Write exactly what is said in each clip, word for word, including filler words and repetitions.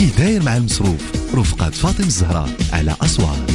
كي داير مع المصروف رفقة فاطمة الزهراء على أصوات.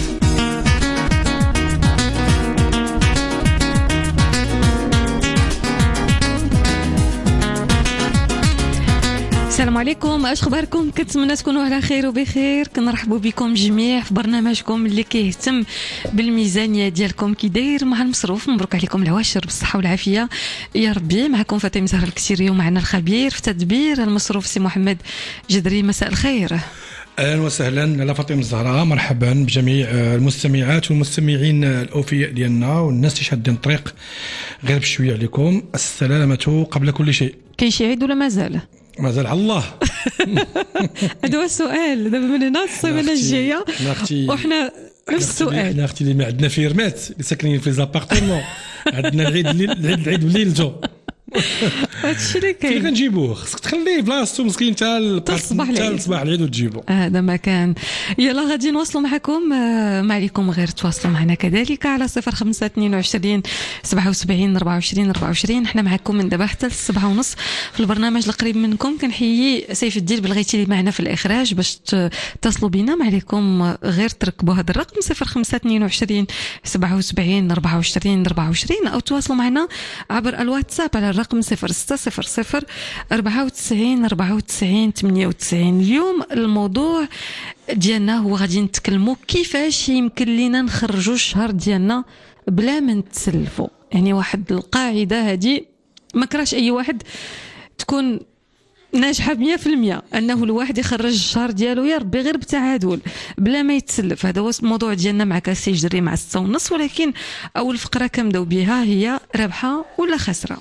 السلام عليكم، اش اخباركم؟ كنتمنى تكونوا على خير وبخير. كنرحبوا بكم جميع في برنامجكم اللي كيهتم بالميزانيه ديالكم كي داير مع المصروف. مبروك عليكم العواشر بالصحه والعافيه يا ربي. معكم فاطمه زهراء الكسيري ومعنا الخبير في تدبير المصروف سي محمد جدري. مساء الخير. اهلا وسهلا على فاطمه الزهراء. مرحبا بجميع المستمعات والمستمعين الاوفياء ديالنا والناس اللي شادين الطريق غير بشويه عليكم. السلامه قبل كل شيء. كاين شي عيد ولا مازال؟ مازال على الله. هذا هو السؤال. دابا من هنا السيمانه الجايه وحنا نفس السؤال. حنا اختي اللي ما عندنا فيرمات اللي ساكنين في ليزابارتمون عندنا العيد الليل العيد العيد وليلته. هادشي اللي كاين. كيف كنجيبوه؟ خصك تخليه بلاصتو مسكين حتى الصباح العيد الصباح العيد وتجيبو. هذا ما كان. يلا غادي نواصلوا معكم. ما عليكم غير تواصلوا معنا كذلك على صفر خمسة اثنين وعشرين سبعة وسبعين أربعة وعشرين أربعة وعشرين. حنا معكم من دابا حتى السبعة ونص في البرنامج القريب منكم. كنحيي سيف الدين بلغيتي اللي معنا في الاخراج باش تتصلوا بنا. ما عليكم غير تركبوا هذا الرقم صفر خمسة اثنين وعشرين سبعة وسبعين أربعة وعشرين أربعة وعشرين او تواصلوا معنا عبر الواتساب على الرقم صفر ستة صفر صفر أربعة وتسعين أربعة وتسعين ثمانية وتسعين. اليوم الموضوع ديالنا هو غادي نتكلموا كيفاش يمكن لينا نخرجوا الشهر ديالنا بلا ما نتسلفوا. يعني واحد القاعده هذه ما كراش اي واحد تكون ناجحه مية في المية انه الواحد يخرج الشهر ديالو يا ربي غير بتعادل بلا ما يتسلف. هذا هو الموضوع ديالنا مع كاسي جري مع ستة ونص. ولكن اول فقره كنبداو بها هي ربحه ولا خسره.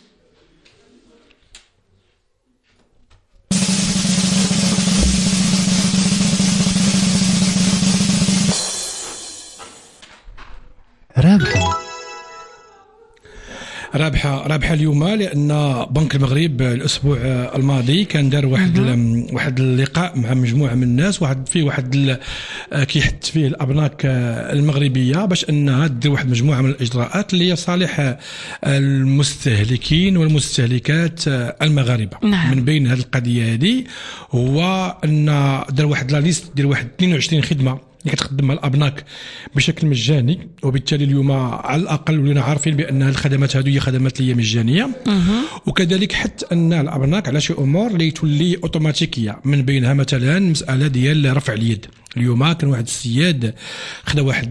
رابحه رابحه رابحه اليوم لان بنك المغرب الاسبوع الماضي كان دار واحد واحد اللقاء مع مجموعه من الناس. واحد فيه واحد كيحث فيه الابناك المغربيه باش انها دير واحد مجموعه من الاجراءات اللي هي صالح المستهلكين والمستهلكات المغاربه. نعم. من بين هذه القضيه هذه هو ان دار واحد لا ليست ديال واحد اثنين وعشرين خدمه اللي كتخدمها الابناك بشكل مجاني. وبالتالي اليوم على الاقل ولينا عارفين بان الخدمات هذو هي خدمات اللي هي مجانيه. وكذلك حتى ان الابناك على شي امور اللي تولي اوتوماتيكيه، من بينها مثلا مساله ديال رفع اليد. اليوم كان واحد السياد خدا واحد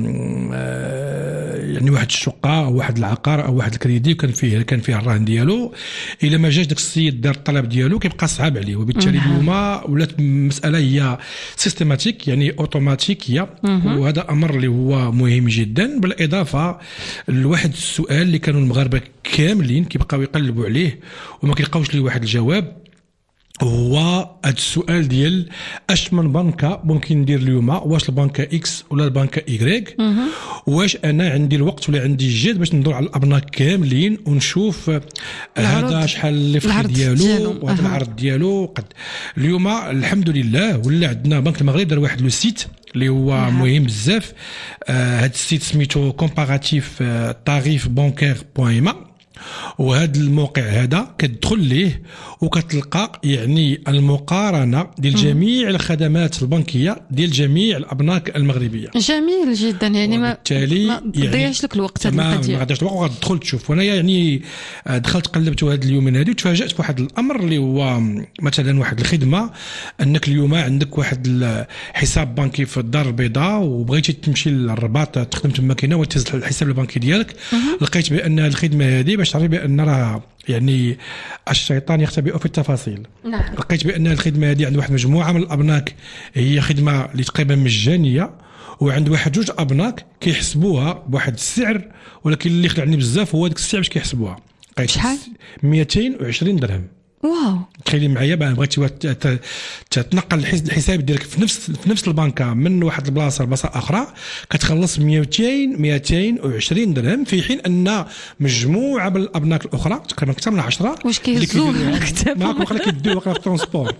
يعني واحد الشقه او واحد العقار او واحد الكريدي وكان فيه كان فيه الرهن ديالو. الا ما جاش داك السيد دار الطلب ديالو كيبقى صعب عليه. وبالتالي اليوم ولات المساله هي سيستماتيك يعني اوتوماتيكيه. وهذا امر اللي هو مهم جدا. بالاضافه لواحد السؤال اللي كانوا المغاربه كاملين كيبقاو يقلبوا عليه وما كيلقاوش ليه واحد الجواب، هو هذا السؤال ديال اش من بنكه ممكن ندير اليوم، واش البنكه اكس ولا البنكه ايغريك، واش انا عندي الوقت ولا عندي الجهد باش ندور على الابناك كاملين ونشوف هذا شحال اللي في ديالو وهذا العرض ديالو. قد اليوم الحمد لله ولا عندنا بنك المغرب دار واحد لو سيت اللي هو نعم. مهم بزاف. آه هذا السيت سميتو كومباراتيف طاريف بانكير بوان ما. وهذا الموقع هذا كتدخل ليه وكتلقى يعني المقارنه ديال جميع الخدمات البنكيه ديال جميع الابناك المغربيه. جميل جدا. يعني ما تضيعش يعني لك الوقت هذه القضيه. ما غاديش الوقت وغتدخل تشوف. وانا يعني دخلت قلبت هذا اليومين هذه وتفاجات بواحد الامر اللي هو مثلا واحد الخدمه انك اليوم عندك واحد الحساب بنكي في الدار البيضاء وبغيتي تمشي للرباط تخدم تما كاينه وتهز الحساب البنكي ديالك. لقيت بان الخدمه هذه باش تعرفي بان راه يعني الشيطان يختبئ في التفاصيل. نعم. لقيت بان الخدمه هذه عند واحد مجموعه من الابناك هي خدمه اللي تقريبا مجانيه، وعند واحد جوج ابناك كيحسبوها بواحد السعر، ولكن اللي خلعني بزاف هو داك السعر باش كيحسبوها. شحال؟ مئتين وعشرين درهم. واو. تخيلي معايا بقى بغيتي تتنقل الحساب ديالك في نفس في نفس البنكه من واحد البلاصه لبلاصه اخرى كتخلص مئتين مئتين وعشرين درهم، في حين ان مجموعه من الابناك الاخرى تقريبا اكثر من عشرة واش كيهزوه على الكتاب معاك واخا كيديو واخا في الترونسبور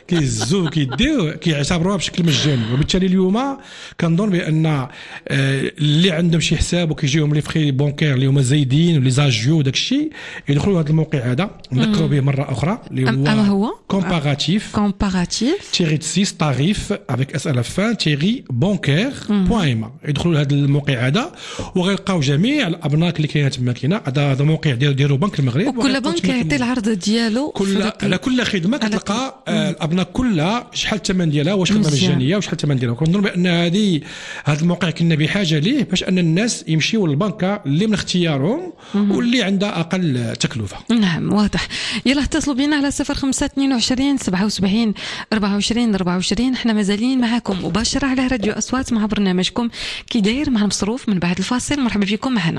كيزو كيديو كيعتبروها بشكل مجاني. وبالتالي اليوم كنظن بان اللي عندهم شي حساب وكيجيهم لي فري بونكير اللي هما زايدين ولي زاجيو وداك الشيء يدخلوا هذا الموقع هذا. نذكروا به مره اخرى اللي هو هو كومباراتيف كومباراتيف تيري ستة طاريف افيك اس ال فان تيري بونكير بوان ام. يدخلوا لهذا الموقع هذا وغيلقاو جميع الابناك اللي كاينه تما. كاينه هذا هذا موقع ديالو ديالو بنك المغرب، وكل بنك يعطي العرض ديالو كل على كل خدمه كتلقى الابناك كلها شحال الثمن ديالها، واش خدمه مجانيه واش الثمن ديالها. كنظن بان هذه هذا الموقع كنا بحاجه ليه باش ان الناس يمشيو للبنكه اللي من اختيارهم واللي عندها اقل تكلفه. نعم واضح. يلا اتصلوا بنا على صفر خمسة اثنين وعشرين سبعة وسبعين أربعة وعشرين أربعة وعشرين. احنا مازالين معكم مباشره على راديو اصوات مع برنامجكم كي داير مع المصروف. من بعد الفاصل مرحبا بكم معنا.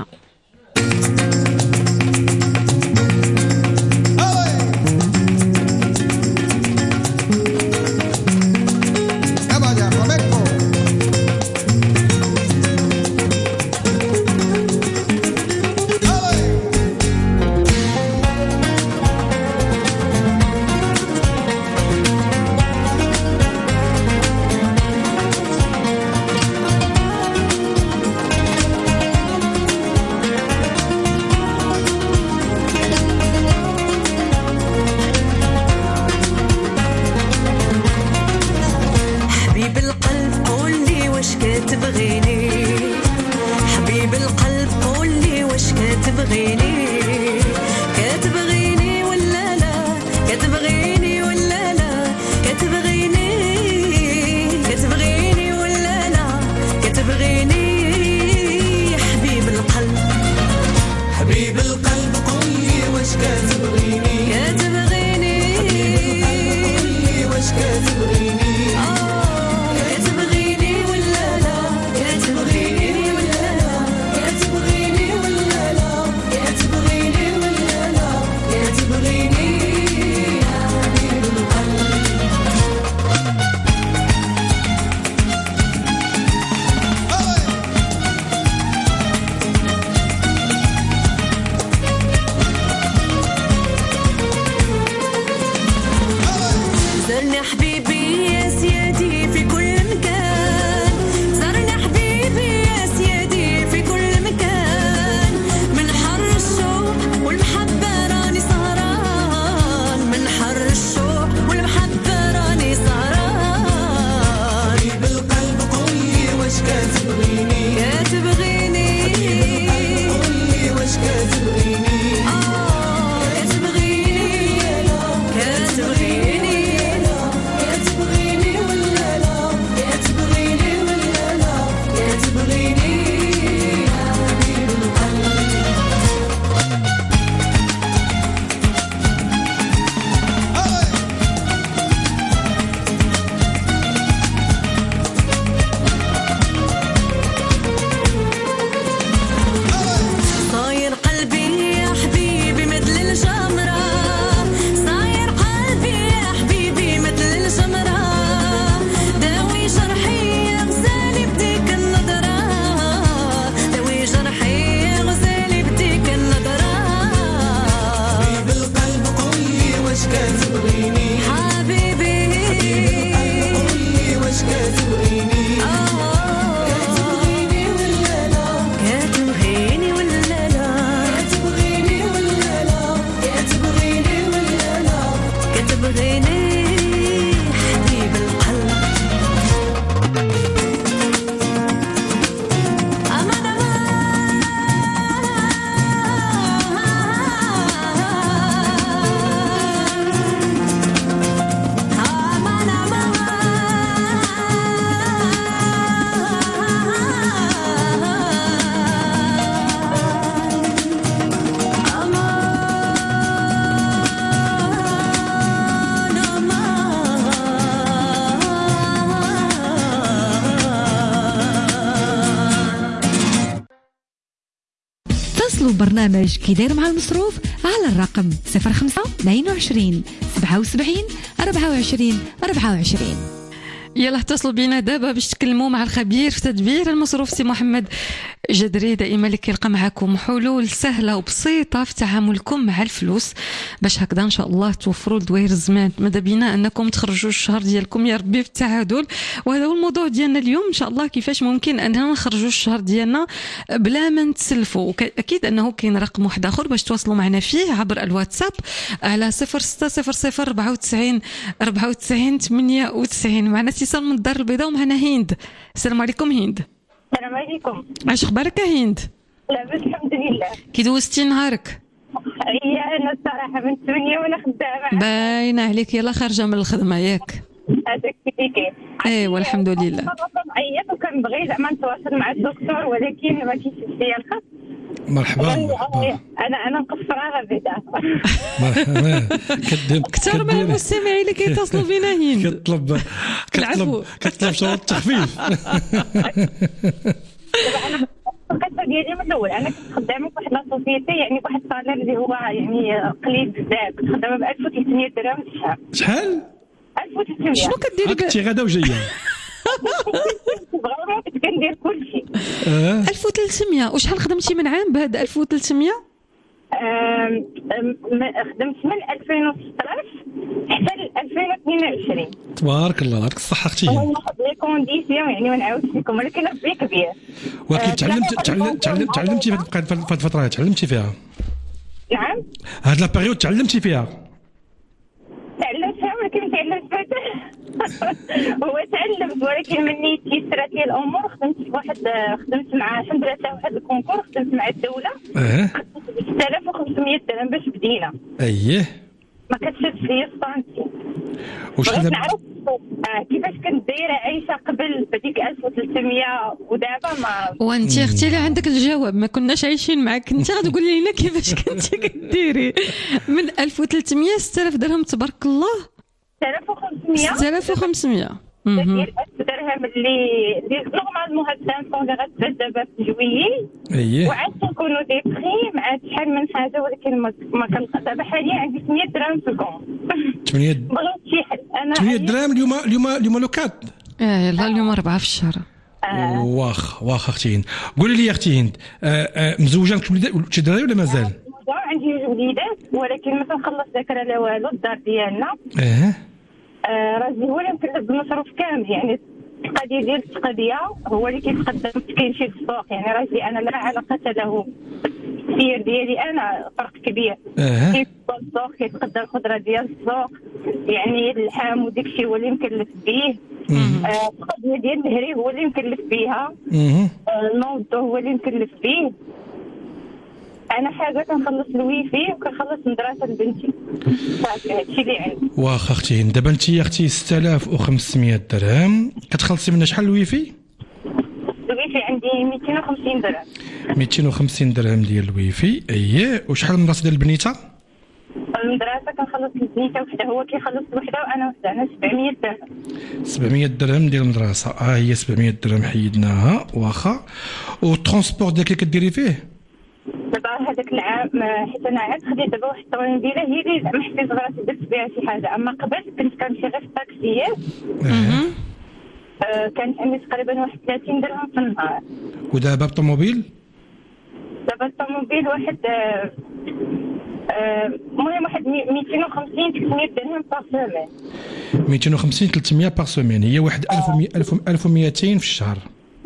برنامج كي داير مع المصروف على الرقم صفر خمسة اثنين وعشرين سبعة وسبعين أربعة وعشرين أربعة وعشرين. يلا اتصلوا بينا دابا باش تكلموا مع الخبير في تدبير المصروف سي محمد جدري. دائما اللي كيلقى معكم حلول سهله وبسيطه في تعاملكم مع الفلوس باش هكذا ان شاء الله توفروا لدوير الزمان. ماذا بينا انكم تخرجوا الشهر ديالكم يا ربي في التعادل. وهذا هو الموضوع ديالنا اليوم ان شاء الله، كيفاش ممكن اننا نخرجوا الشهر ديالنا بلا ما نتسلفوا. اكيد انه كاين رقم واحد اخر باش تواصلوا معنا فيه عبر الواتساب على صفر ستة صفر صفر أربعة وتسعين أربعة وتسعين ثمانية وتسعين. معنا اتصال من الدار البيضاء ومعنا هند. السلام عليكم هند. السلام عليكم. اش اخبارك هند؟ لاباس الحمد لله. كي دوزتي نهارك؟ هي انا الصراحه من ثمانية وانا خدامه. باينه عليك يلا خارجه من الخدمه ياك؟ هذاك اللي كاين. ايوا الحمد لله. عيط وكنبغي زعما نتواصل مع الدكتور ولكن ما كاينش ليا الخط. مرحبا مرحبا. انا انا مقصره بعدا. مرحبا. كدير كثر من المستمعين اللي كيتصلوا بينا هند. كطلب كطلب كطلب شروط التخفيف. انا القصه ديالي من الاول انا كنت خدامه في واحد لاسوسيتي، يعني واحد الصالير اللي هو يعني قليل بزاف. كنت خدامه ب ألف وثلاثمية درهم في الشهر. شحال؟ ألف وثلاثمية. شنو كديري؟ كنتي غادا وجايه؟ بغاو كنت كندير كلشي. ألف وثلاثمية. وشحال خدمتي من عام بهاد ألف وثلاثمية؟ خدمت من ألفين وستطاش حتى ل ألفين واثنين وعشرين. تبارك الله يعطيك الصحه اختي. والله لي كونديسيون يعني ما نعاودش لكم، ولكن ربي كبير. ولكن تعلمت تعلمت تعلمتي في هذه الفتره تعلمتي فيها؟ نعم. هاد لا بيريود تعلمتي فيها؟ تعلمتها ولكن تعلمت هو تعلمت ولكن مني تيسرات لي الامور. خدمت في واحد خدمت مع الحمد لله واحد الكونكور، خدمت مع الدوله. اه ستة آلاف وخمسمية درهم باش بدينا. اييه ما كتشدش ليا السنتيم. واش بغيت نعرف آه كيفاش كنت دايره عايشه قبل بديك ألف وثلاثمية ودابا ما. وانت اختي اللي عندك الجواب، ما كناش عايشين معك. انت غتقولي لنا كيفاش كنتي كديري من ألف وثلاثمية ستة آلاف درهم تبارك الله. ستة آلاف وخمسمية ستة آلاف وخمسمية ديال ألف درهم اللي اللي نورمال مهدم فون اللي غتبدا دابا في جويي. اييه وعاد تكونوا دي بخي مع شحال من حاجه، ولكن ما كنلقى. دابا حاليا عندي ثمانية درهم في الكون. ثمانية بغيت شي حل. انا ثمانية درهم اليوم اليوم اليوم لوكات. اه يلا اليوم أربعة في الشهر. آه. واخ واخ اختي هند. قولي لي يا اختي هند، آه آه مزوجه لك شي دراري ولا مازال؟ عندي جوج وليدات ولكن ما كنخلص ذاكره لا والو. الدار ديالنا اه آه راجلي هو اللي مكلف بالمصروف كامل، يعني القضيه ديال التقضيه هو اللي كيتقدم. كاين شي في السوق يعني راجلي انا لا علاقه له. السير ديالي انا فرق كبير. اه كيف السوق كيتقدم الخضره ديال السوق، يعني اللحم وداك الشيء هو اللي مكلف به. آه القضيه ديال الهري هو اللي مكلف بها. اها الموضوع هو اللي مكلف به. انا حاجه كنخلص الويفي وكنخلص المدرسه لبنتي. صافي هادشي اللي عندي. واخا اختي هند. دابا انت يا اختي ستة آلاف وخمسمية درهم كتخلصي منها شحال الويفي؟ الويفي عندي مئتين وخمسين درهم. مئتين وخمسين درهم ديال الويفي. اييه. وشحال المدرسه ديال البنيته؟ المدرسه كنخلص البنيته وحده، هو كيخلص وحده وانا وحده. انا سبعمية درهم. سبعمية درهم ديال المدرسه. اه هي سبعمية درهم حيدناها. واخا. والترونسبور ديالك اللي كديري فيه؟ دابا هذاك العام حيت انا عاد خديت دابا واحد الطوموبيله هي اللي زعما حسيت راسي درت بها شي حاجه. اما قبل كنت كنمشي غير في الطاكسيات. آه كانت عندي تقريبا واحد ثلاثين درهم في النهار. ودابا بالطوموبيل؟ دابا الطوموبيل واحد المهم واحد مئتين وخمسين ثلاثمية درهم بار سومين. مئتين وخمسين ثلاثمية بار سومين هي واحد ألف ومئتين في الشهر.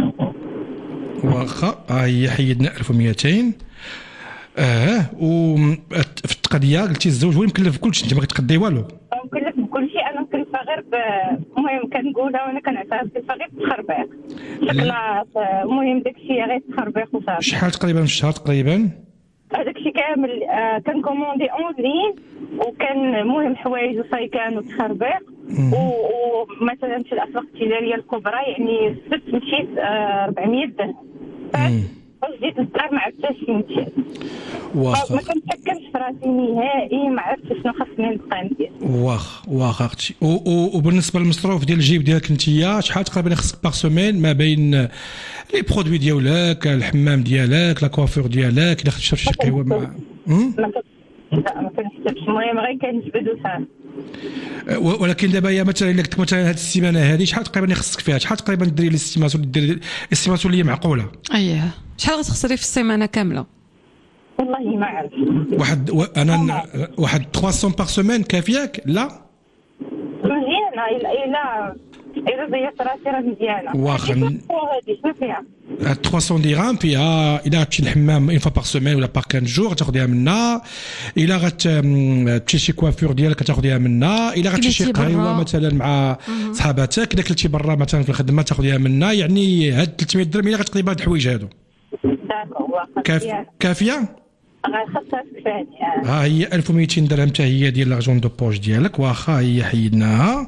واخا ها هي حيدنا ألف ومئتين. اه وفي التقضيه قلتي الزوج هو مكلف بكلشي، انت ما كتقضي والو؟ مكلف بكلشي. انا مكلفه غير المهم كنقولها وانا كنعرفها مكلفه غير بالتخربيق. شكلاط المهم داكشي غير التخربيق وصافي. شحال تقريبا في الشهر تقريبا؟ هذاكشي كامل آه كنكوموندي اون لين، وكان المهم حوايج وصيكان وتخربيق. ومثلا في الاسواق التجاريه الكبرى يعني ست مشيت آه أربعمية درهم. باش جيت للدار ما عرفتش فين مشيت. واخا ما كنتحكمش في راسي نهائي، ما عرفتش شنو خاصني نبقى ندير. واخا واخا اختي. وبالنسبه للمصروف ديال الجيب ديالك انتيا شحال تقريبا خصك باغ سومين ما بين لي برودوي ديالك، الحمام ديالك، لا كوافور ديالك، الا خديتي شي قهوه مع؟ لا ما كنحسبش. المهم غير كنجبد وصافي. ولكن دابا يا مثلا الا كنت مثلا هذه السيمانه هذه شحال تقريبا خصك فيها؟ شحال تقريبا ديري الاستيماسيون ديري الاستيماسيون اللي معقوله؟ اييه شحال غتخسري في السيمانه كامله؟ والله ما عرفت. واحد و... انا واحد ثلاثمية باغ سيمين كافياك؟ لا مزيانه الا الا الا زيت راسي راه مزيانه. واخا هذه شنو فيها؟ ثلاثمية درهم فيها. الا غتمشي للحمام اون فوا باغ سيمين ولا باغ خمسة جور تاخذيها منا. الا غتمشي شي كوافور ديالك تاخذيها منا. الا غتمشي شي قهيوه مثلا مع صحاباتك، الا كلتي برا مثلا في الخدمه تاخذيها منا. يعني هاد ثلاثمية درهم الا غتقضي بهاد الحوايج هادو كافيه كافيه غنخصها كفايه. ها هي ألف ومئتين درهم حتى هي ديال لاجون دو بوش ديالك. واخا هي حيدناها.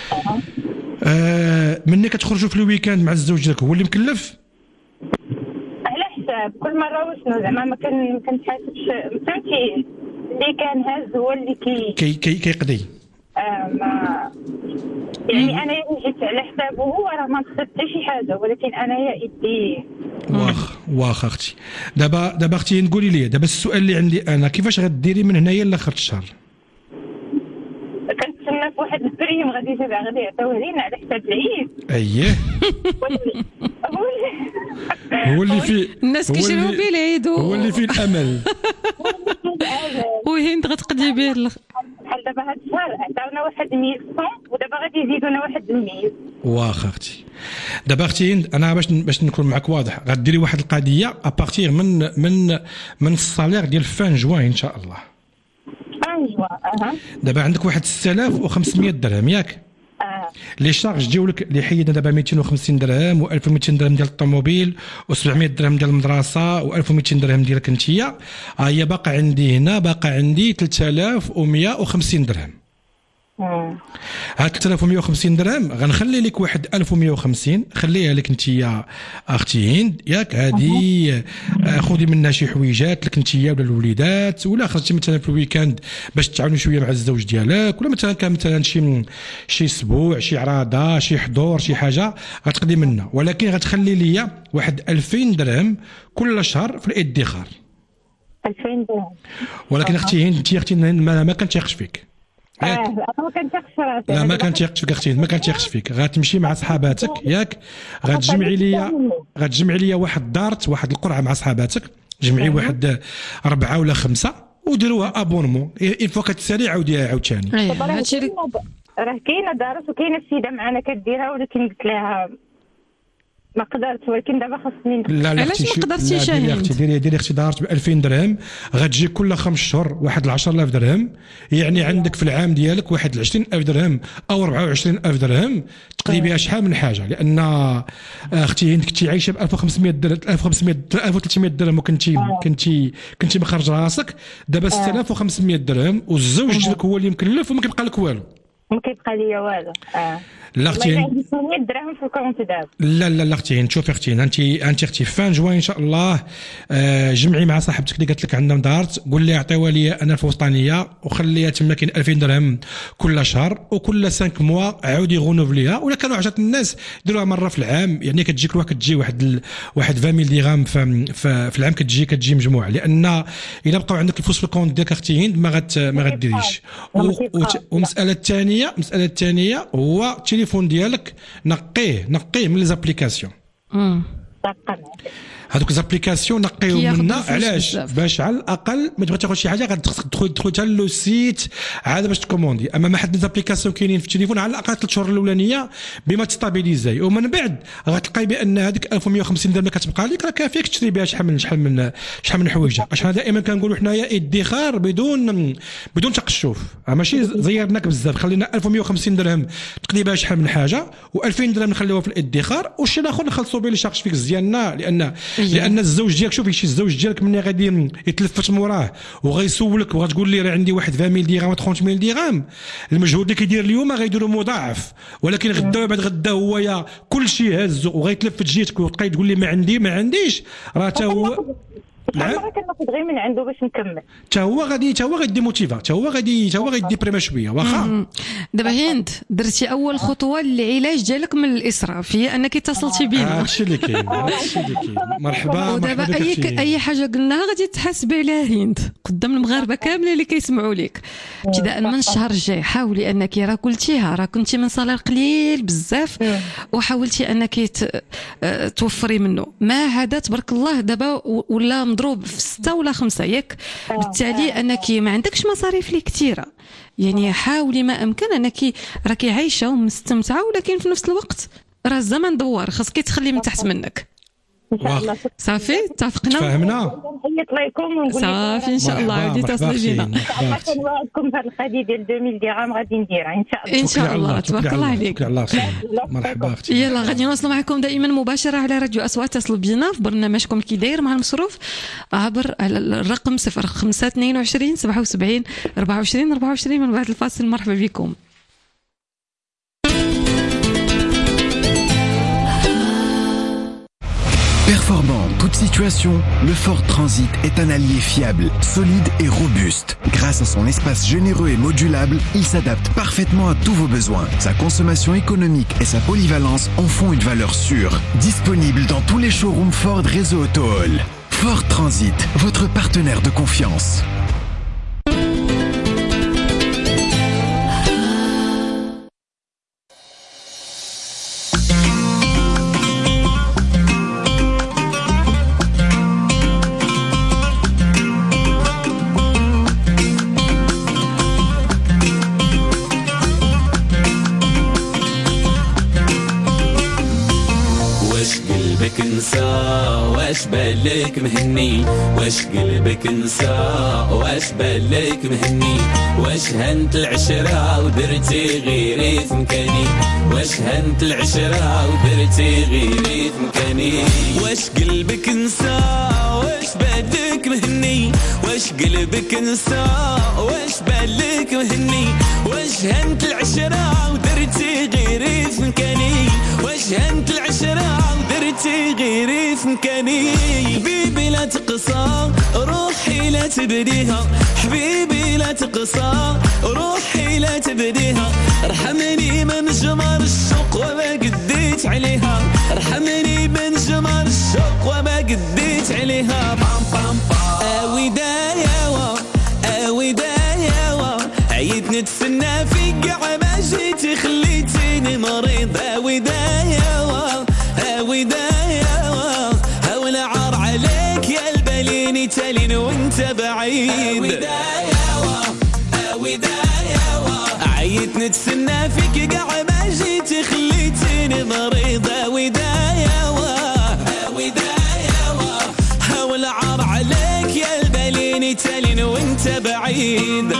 آه مني كتخرجوا في الويكاند مع الزوج ديالك هو اللي مكلف؟ على حساب كل مره وشنو زعما ما كان ما كنتحاسبش فهمتي. اللي كان هاز هو اللي كي كي كي كيقضي. آه ما يعني انا جيت على حسابه هو راه ما نخسر حتى شي حاجه، ولكن انايا يدي. واخ واخ اختي. دابا دابا اختي نقولي لي دابا السؤال اللي عندي انا، كيفاش غديري من هنايا لاخر الشهر؟ كنتسنى في واحد البريم غادي يتابع غادي يعطيوه لينا على حساب العيد. اييه هو اللي فيه الناس كيشريو به العيد هو اللي فيه الامل. وهند غتقضي به بحال دابا هاد الشهر عطاونا واحد مية ودابا غادي يزيدونا واحد مية. واخا اختي. دابا اختي هند انا باش باش نكون معك واضح غديري واحد القضيه ابارتيغ من من من الصالير ديال فان جوان ان شاء الله. فان جوان اها. دابا عندك واحد ستة آلاف وخمسمية درهم ياك؟ اه. لي شارج ديالك اللي حيدنا دابا مئتين وخمسين درهم و ألف ومئتين درهم ديال الطوموبيل وسبعمية درهم ديال المدرسه و ألف ومئتين درهم ديالك انتيا. ها هي باقا عندي هنا باقا عندي ثلاثة آلاف ومئة وخمسين درهم. هاد ثلاثة آلاف ومئة وخمسين درهم غنخلي لك واحد ألف ومئة وخمسين خليها لك انت يا اختي هند ياك. هادي خذي منها شي حويجات لك انت ولا الوليدات، ولا خرجتي مثلا في الويكاند باش تعاونوا شويه مع الزوج ديالك، ولا مثلا كان مثلا شي شي اسبوع شي عراضه شي حضور شي حاجه غتقضي منها. ولكن غتخلي ليا واحد ألفين درهم كل شهر في الادخار. ألفين درهم. ولكن اختي هند انت اختي ما, ما كنتيقش فيك. اه ما كنتيقش راسي. لا ما كنتيقش فيك اختي ما كنتيقش فيك. غتمشي مع صحاباتك ياك غتجمعي ليا غتجمعي ليا واحد دارت واحد القرعه مع صحاباتك، جمعي واحد اربعه ولا خمسه وديروها ابونمون اين فوا كتسالي عاوديها عاوتاني. هادشي راه كاينه دارت وكاينه السيده معنا كديرها، ولكن قلت لها ما قدرت. ولكن دابا خاصني. لا لا علاش ما قدرتيش يا اختي؟ ديري ديري اختي دارت ب ألفين درهم غتجي كل خمس شهور واحد عشرة آلاف درهم. يعني عندك في العام ديالك واحد عشرين ألف درهم او أربعة وعشرين ألف درهم تقضي بها شحال من حاجه. لان اختي هند كنتي عايشه ب ألف وخمسمية درهم ألف وخمسمية ألف وثلاثمية درهم وكنتي كنتي كنتي مخرج راسك. دابا ستة آلاف وخمسمية درهم والزوج ديالك هو اللي مكلف وما كيبقى لك والو. ما كيبقى ليا والو. اه لا اختي عندي ثمانية دراهم في الكونت دابا. لا لا لا اختي شوفي اختي انت انت اختي فان جوان ان شاء الله آه جمعي مع صاحبتك اللي قالت لك عندنا دارت، قول لها عطيوها لي انا الفوسطانيه وخليها تما كاين ألفين درهم كل شهر، وكل خمسة موا عاودي غونوفليها. ولا كانوا عشرة الناس ديروها مره في العام. يعني كتجيك الواحد كتجي واحد ال... واحد عشرين ميل درهم في... في... في العام كتجي كتجي مجموعه. لان الا بقاو عندك الفلوس في الكونت ديالك اختي هند ما غت ما غديريش. والمساله الثانيه المساله الثانيه هو التليفون ديالك نقيه نقيه من لي زابليكاسيون. هذوك زابليكاسيون نقيهم منا. علاش؟ باش على الاقل ما تبغي تاخذ شي حاجه غتدخل تدخل حتى لو سيت عاد باش تكوموندي. اما ما حد زابليكاسيون كاينين في التليفون على الاقل ثلاث شهور الاولانيه بما تستابيليزاي، ومن بعد غتلقاي بان هذيك ألف ومئة وخمسين درهم كتبقى لك راه كافيك تشري بها شحال من شحال من شحال من حوايج. اش انا دائما كنقولوا حنايا ادخار بدون بدون تقشف. ماشي زيرناك بزاف، خلينا ألف ومئة وخمسين درهم تقضي بها شحال من حاجه و2000 درهم نخليوها في الادخار، والشيء الاخر نخلصوا به اللي شارج فيك ديالنا. لان لان الزوج ديالك شوفي شي الزوج ديالك ملي غادي يتلفت موراه وغيسولك وغتقول لي راه عندي واحد عشرين ميل درهم ثلاثين ميل درهم، المجهود اللي كيدير اليوم غيديروا مضاعف. ولكن غدا بعد غدا هو يا كل شيء هازو وغيتلفت جيتك وتبقاي تقول لي ما عندي ما عنديش، راه حتى هو شحال مره كناخذ غير من عنده باش نكمل. حتى هو غادي حتى هو غادي موتيفا، حتى هو غادي حتى هو غادي بريما شويه واخا. دابا هند درتي اول خطوه للعلاج ديالك من الاسراف، هي انك اتصلتي بينا. هادشي اللي كاين، هادشي اللي كاين. مرحبا. ودابا اي اي حاجه قلناها غادي تحاسبي عليها هند قدام المغاربه كاملين اللي كيسمعوا لك. ابتداء من الشهر الجاي حاولي انك راه قلتيها، راه كنتي من صالير قليل بزاف وحاولتي انك توفري منه، ما هذا تبارك الله دابا ولا مضروب في ستة ولا خمسة ياك، بالتالي انك ما عندكش مصاريف لي كثيره. يعني حاولي ما امكن انك راكي عايشه ومستمتعه، ولكن في نفس الوقت راه الزمن دوار، خاصك تخلي من تحت منك. ان شاء الله. صافي اتفقنا. فهمنا. نحيط لكم ونقول صافي ان شاء الله عاودي تصلي بينا. كنوعدكم هذا الخدي ديال ألفين درهم غادي نديرها ان شاء الله. ان شاء الله تبارك الله عليك. مرحبا اختي. يلا غادي نوصلوا معكم دائما مباشره على راديو اصوات. اتصلوا بينا في برنامجكم كي داير مع المصروف عبر الرقم صفر خمسة اثنين وعشرين سبعة وسبعين أربعة وعشرين أربعة وعشرين. من بعد الفاصل مرحبا بكم. Performant en toute situation, le Ford Transit est un allié fiable, solide et robuste. Grâce à son espace généreux et modulable, il s'adapte parfaitement à tous vos besoins. Sa consommation économique et sa polyvalence en font une valeur sûre. Disponible dans tous les showrooms Ford Réseau Auto-Hall. Ford Transit, votre partenaire de confiance. واش بالك مهني، واش قلبك نسى، واش بالك مهني، واش هنت العشرة ودرتي غيري في مكاني، واش هنت العشرة ودرتي غيري في مكاني، واش قلبك نسى، واش بالك مهني، واش قلبك نسى، واش بالك مهني، واش هنت العشرة ودرتي غيري في مكاني، واش هنت العشرة ودرتي غيري في مكاني. حبيبي لا تقصى روحي لا تبديها، حبيبي لا تقصى روحي لا تبديها، ارحمني من جمر الشوق وما قديت عليها، ارحمني من جمر الشوق وما قديت عليها. بام بام بام اودايا وا اودايا وا عيد نتسنى فيك كاع ما جيتي خليتيني مريض. اودايا وا اودايا وا هول عار عليك يا البليني تالين وانت بعيد. اودايا وا اودايا وا عيد نتسنى فيك كاع ما جيتي خليتيني مريض. اودايا وا اودايا وا هول عار عليك يا البليني تالين وانت بعيد.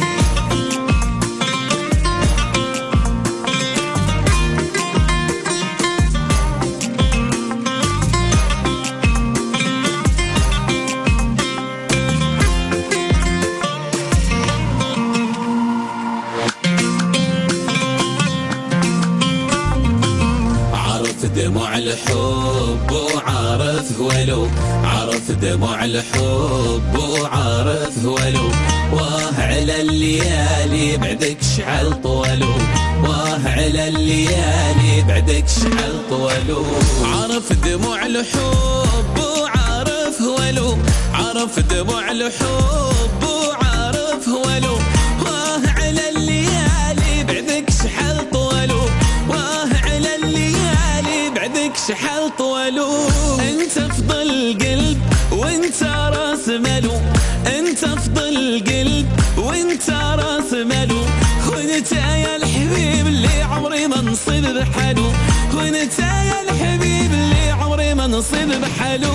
دموع الحب وعارف ولو، عرف دموع الحب وعارف ولو، واه على الليالي بعدك شعل طولو، واه على الليالي بعدك شعل طولو. عرف دموع الحب وعارف ولو، عرف دموع الحب وعارف ولو، واه على الليالي بعدك شحال طولو، واه على الليالي بعدك شحال طولو. انت فضل قلب وانت راس مالو، انت فضل قلب وانت راس مالو، وانت يا الحبيب اللي عمري ما نصيب بحالو، وانت يا الحبيب اللي عمري ما نصيب بحالو.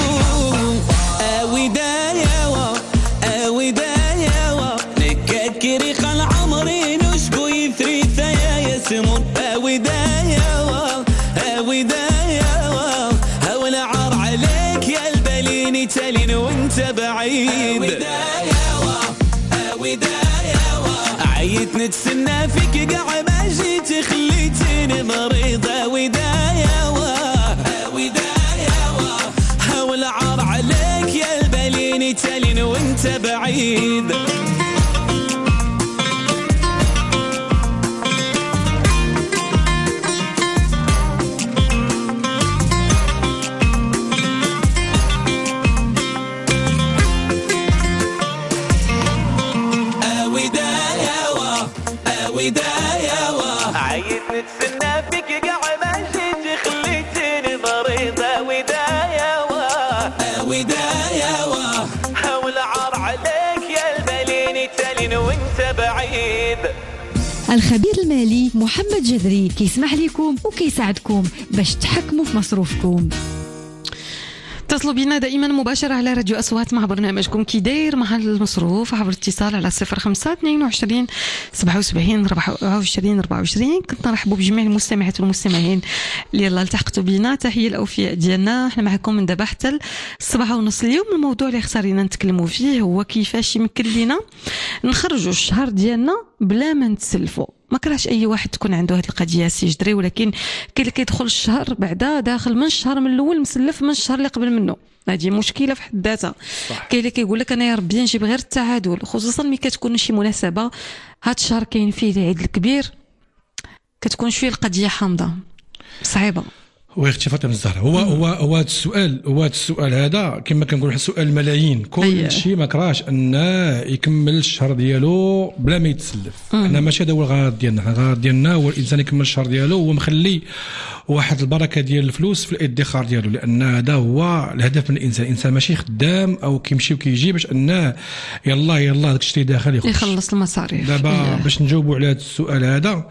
اودايا وا اودايا وا نكاكري خل عمري نشكو يثري ثيا يسمون. اودايا وا اودايا وا هول عار عليك يا البليني تالين وانت بعيد. اودايا وا اودايا وا عيت نتسنى فيك كاع ما جيتي خليتيني مريض. اودايا وا اودايا وا هول عار عليك يا البليني وانت بعيد. ودايا واه عايز نتسنى فيك قاع ما جيت خليتني مريضة. ودايا واه ودايا واه حاول عار عليك يا البليني تالين وانت بعيد. الخبير المالي محمد جذري كيسمح لكم وكيساعدكم باش تحكموا في مصروفكم. اتصلوا بنا دائما مباشرة على راديو أصوات مع برنامجكم كي داير مع المصروف عبر اتصال على صفر خمسة اثنين وعشرين سبعة وسبعين أربعة وعشرين أربعة وعشرين. كنت نرحبوا بجميع المستمعات والمستمعين اللي يلا التحقتوا بنا. تحية الأوفياء ديالنا. احنا معكم من دابا حتى السبعة ونص. اليوم الموضوع اللي خسرينا نتكلموا فيه هو كيفاش يمكن لنا نخرجوا الشهر ديالنا بلا ما نتسلفوا. ما كرهش اي واحد تكون عنده هذه القضيه سي جدري، ولكن كاين اللي كيدخل الشهر بعدا داخل من الشهر من الاول مسلف من الشهر اللي قبل منه. هذه مشكله في حد ذاتها. كاين اللي كيقول لك انا يا ربي نجيب غير التعادل، خصوصا ملي كتكون شي مناسبه هذا الشهر كاين فيه العيد الكبير، كتكون شويه القضيه حامضه صعيبه. واختي فاطمه الزهراء هو هو هو هذا السؤال هو هذا السؤال هذا كما كنقولوا سؤال الملايين. كل شيء ما كراش ان يكمل الشهر ديالو بلا ما يتسلف. حنا ماشي هذا هو الغرض ديالنا. حنا الغرض ديالنا هو الانسان يكمل الشهر ديالو ومخلي واحد البركه ديال الفلوس في الادخار ديالو، لان هذا هو الهدف من الانسان. الانسان ماشي خدام او كيمشي وكيجي باش انه يلا يلا داك الشيء داخل يخرج يخلص المصاريف. دابا باش نجاوبوا على هذا السؤال هذا